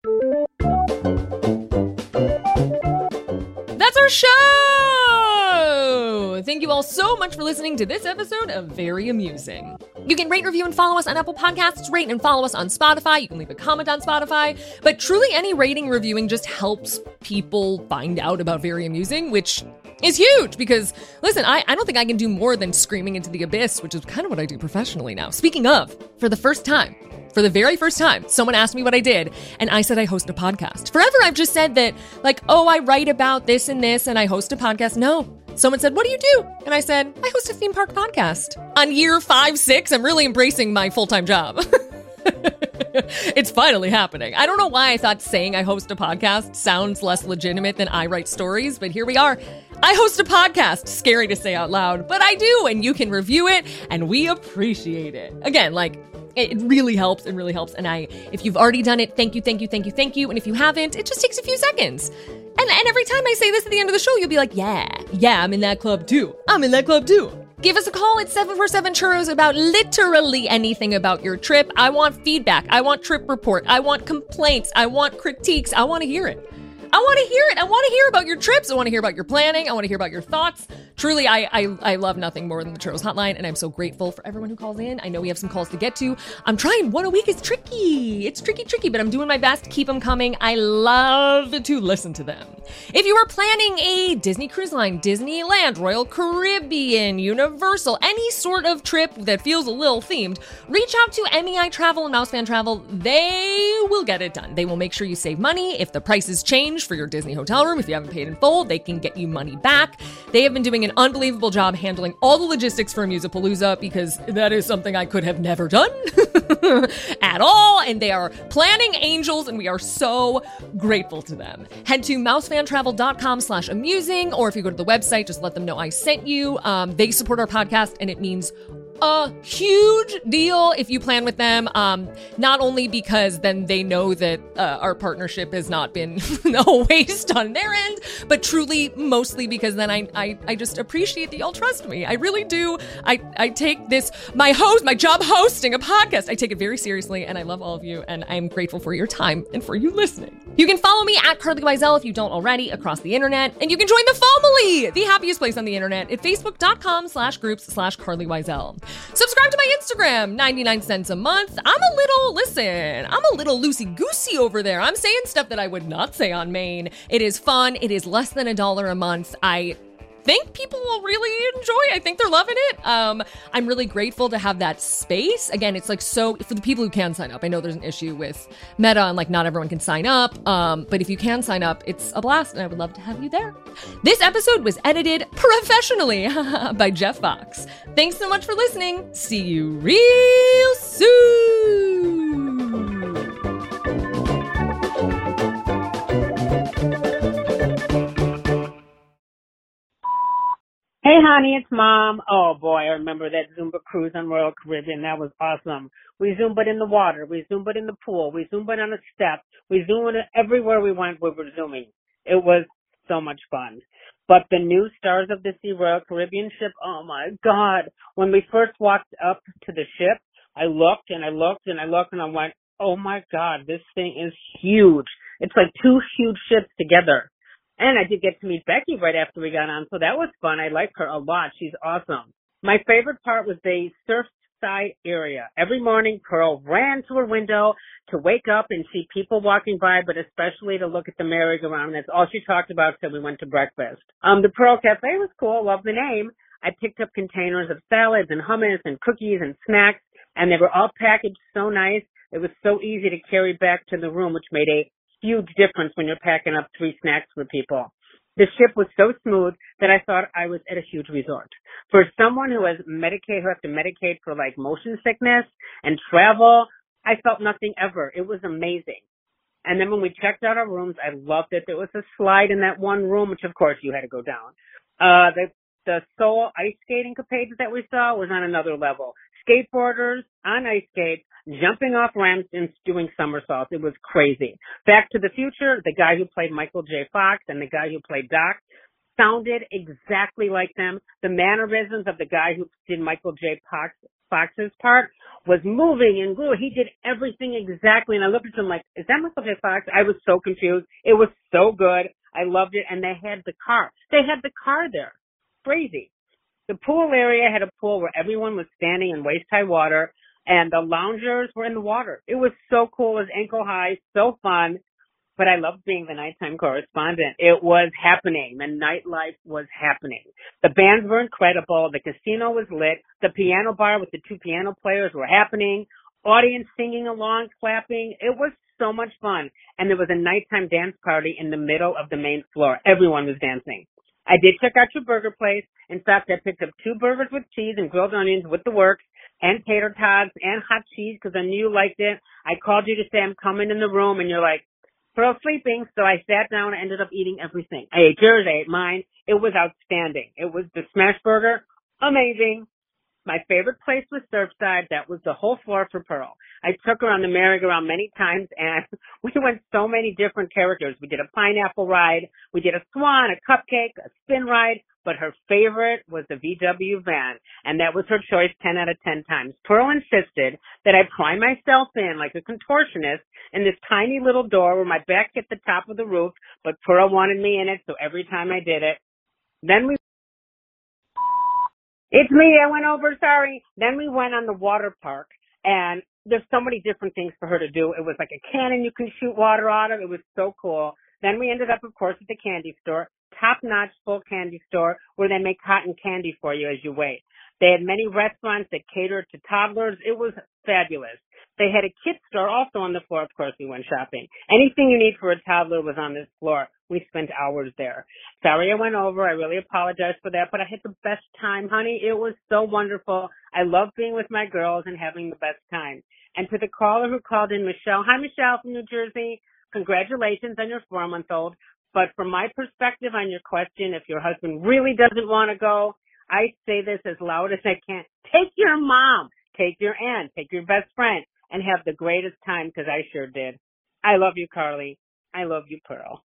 That's our show! Thank you all so much for listening to this episode of Very Amusing. You can rate, review, and follow us on Apple Podcasts, rate and follow us on Spotify. You can leave a comment on Spotify. But truly, any rating, reviewing just helps people find out about Very Amusing, which is huge because, listen, I, I don't think I can do more than screaming into the abyss, which is kind of what I do professionally now. Speaking of, for the first time, For the very first time, someone asked me what I did, and I said I host a podcast. Forever, I've just said that, like, oh, I write about this and this, and I host a podcast. No. Someone said, what do you do? And I said, I host a theme park podcast. On year five, six, I'm really embracing my full-time job. It's finally happening. I don't know why I thought saying I host a podcast sounds less legitimate than I write stories, but here we are. I host a podcast. Scary to say out loud, but I do, and you can review it, and we appreciate it. Again, like, it really helps. It really helps. And I, if you've already done it, thank you, thank you, thank you, thank you. And if you haven't, it just takes a few seconds. And, and every time I say this at the end of the show, you'll be like, yeah, yeah, I'm in that club too. I'm in that club too. Give us a call at seven four seven churros about literally anything about your trip. I want feedback. I want trip report. I want complaints. I want critiques. I want to hear it. I want to hear it. I want to hear about your trips. I want to hear about your planning. I want to hear about your thoughts. Truly, I, I I love nothing more than the Churros Hotline, and I'm so grateful for everyone who calls in. I know we have some calls to get to. I'm trying. One a week is tricky. It's tricky, tricky, but I'm doing my best to keep them coming. I love to listen to them. If you are planning a Disney Cruise Line, Disneyland, Royal Caribbean, Universal, any sort of trip that feels a little themed, reach out to M E I Travel and Mousefan Travel. They will get it done. They will make sure you save money. If the prices change for your Disney hotel room, if you haven't paid in full, they can get you money back. They have been doing an unbelievable job handling all the logistics for Musicapalooza, because that is something I could have never done at all. And they are planning angels, and we are so grateful to them. Head to mousefantravel.com slash amusing, or if you go to the website, just let them know I sent you. Um, they support our podcast, and it means a huge deal if you plan with them, um, not only because then they know that uh, our partnership has not been a waste on their end, but truly mostly because then I, I I just appreciate that y'all trust me. I really do. I, I take this, my host, my job hosting a podcast, I take it very seriously, and I love all of you, and I'm grateful for your time and for you listening. You can follow me at Carly Wiesel if you don't already across the internet, and you can join the family, the happiest place on the internet, at facebook.com slash groups slash Carly Wiesel. Subscribe to my Instagram, ninety-nine cents a month. I'm a little, listen, I'm a little loosey-goosey over there. I'm saying stuff that I would not say on Maine. It is fun. It is less than a dollar a month. I think people will really enjoy. I think they're loving it. Um, I'm really grateful to have that space. Again, it's like so, for the people who can sign up, I know there's an issue with Meta and like not everyone can sign up. Um, but if you can sign up, it's a blast, and I would love to have you there. This episode was edited professionally by Jeff Fox. Thanks so much for listening. See you real soon. Hey, honey, it's Mom. Oh, boy, I remember that Zumba cruise on Royal Caribbean. That was awesome. We Zumbaed in the water. We Zumbaed in the pool. We Zumbaed on a step. We Zumbaed everywhere we went. We were Zooming. It was so much fun. But the new Stars of the Sea Royal Caribbean ship, oh, my God. When we first walked up to the ship, I looked and I looked and I looked and I went, oh, my God, this thing is huge. It's like two huge ships together. And I did get to meet Becky right after we got on, so that was fun. I like her a lot. She's awesome. My favorite part was the surfside area. Every morning, Pearl ran to her window to wake up and see people walking by, but especially to look at the merry-go-round. That's all she talked about till we went to breakfast. Um, the Pearl Cafe was cool. Love the name. I picked up containers of salads and hummus and cookies and snacks, and they were all packaged so nice. It was so easy to carry back to the room, which made a huge difference when you're packing up three snacks for people. The ship was so smooth that I thought I was at a huge resort. For someone who has Medicaid, who has to Medicaid for like motion sickness and travel, I felt nothing ever. It was amazing. And then when we checked out our rooms, I loved that there was a slide in that one room, which of course you had to go down. Uh, the, the Soul ice skating pages that we saw was on another level. Skateboarders on ice skates, jumping off ramps and doing somersaults. It was crazy. Back to the Future, the guy who played Michael J. Fox and the guy who played Doc sounded exactly like them. The mannerisms of the guy who did Michael J. Fox, Fox's part was moving and glue. He did everything exactly. And I looked at him like, is that Michael J. Fox? I was so confused. It was so good. I loved it. And they had the car. They had the car there. Crazy. The pool area had a pool where everyone was standing in waist-high water, and the loungers were in the water. It was so cool. It was ankle high, so fun. But I loved being the nighttime correspondent. It was happening. The nightlife was happening. The bands were incredible. The casino was lit. The piano bar with the two piano players were happening. Audience singing along, clapping. It was so much fun. And there was a nighttime dance party in the middle of the main floor. Everyone was dancing. I did check out your burger place. In fact, I picked up two burgers with cheese and grilled onions with the works. and tater tots and hot cheese because I knew you liked it. I called you to say I'm coming in the room, and you're like, Pearl's sleeping. So I sat down and ended up eating everything. I ate yours, I ate mine. It was outstanding. It was the smash burger. Amazing. My favorite place was Surfside. That was the whole floor for Pearl. I took her on the merry-go-round many times, and we went so many different characters. We did a pineapple ride. We did a swan, a cupcake, a spin ride. But her favorite was the V W van, and that was her choice ten out of ten times. Pearl insisted that I pry myself in like a contortionist in this tiny little door where my back hit the top of the roof, but Pearl wanted me in it, so every time I did it. Then we It's me, I went over, sorry. Then we went on the water park, and there's so many different things for her to do. It was like a cannon you can shoot water out of. It was so cool. Then we ended up, of course, at the candy store, top-notch full candy store where they make cotton candy for you as you wait. They had many restaurants that catered to toddlers. It was fabulous. They had a kids store also on the floor. Of course, we went shopping. Anything you need for a toddler was on this floor. We spent hours there. Sorry I went over. I really apologize for that, but I had the best time, honey. It was so wonderful. I love being with my girls and having the best time. And to the caller who called in, Michelle. Hi, Michelle from New Jersey. Congratulations on your four-month-old. But from my perspective on your question, if your husband really doesn't want to go, I say this as loud as I can. Take your mom, take your aunt, take your best friend, and have the greatest time because I sure did. I love you, Carly. I love you, Pearl.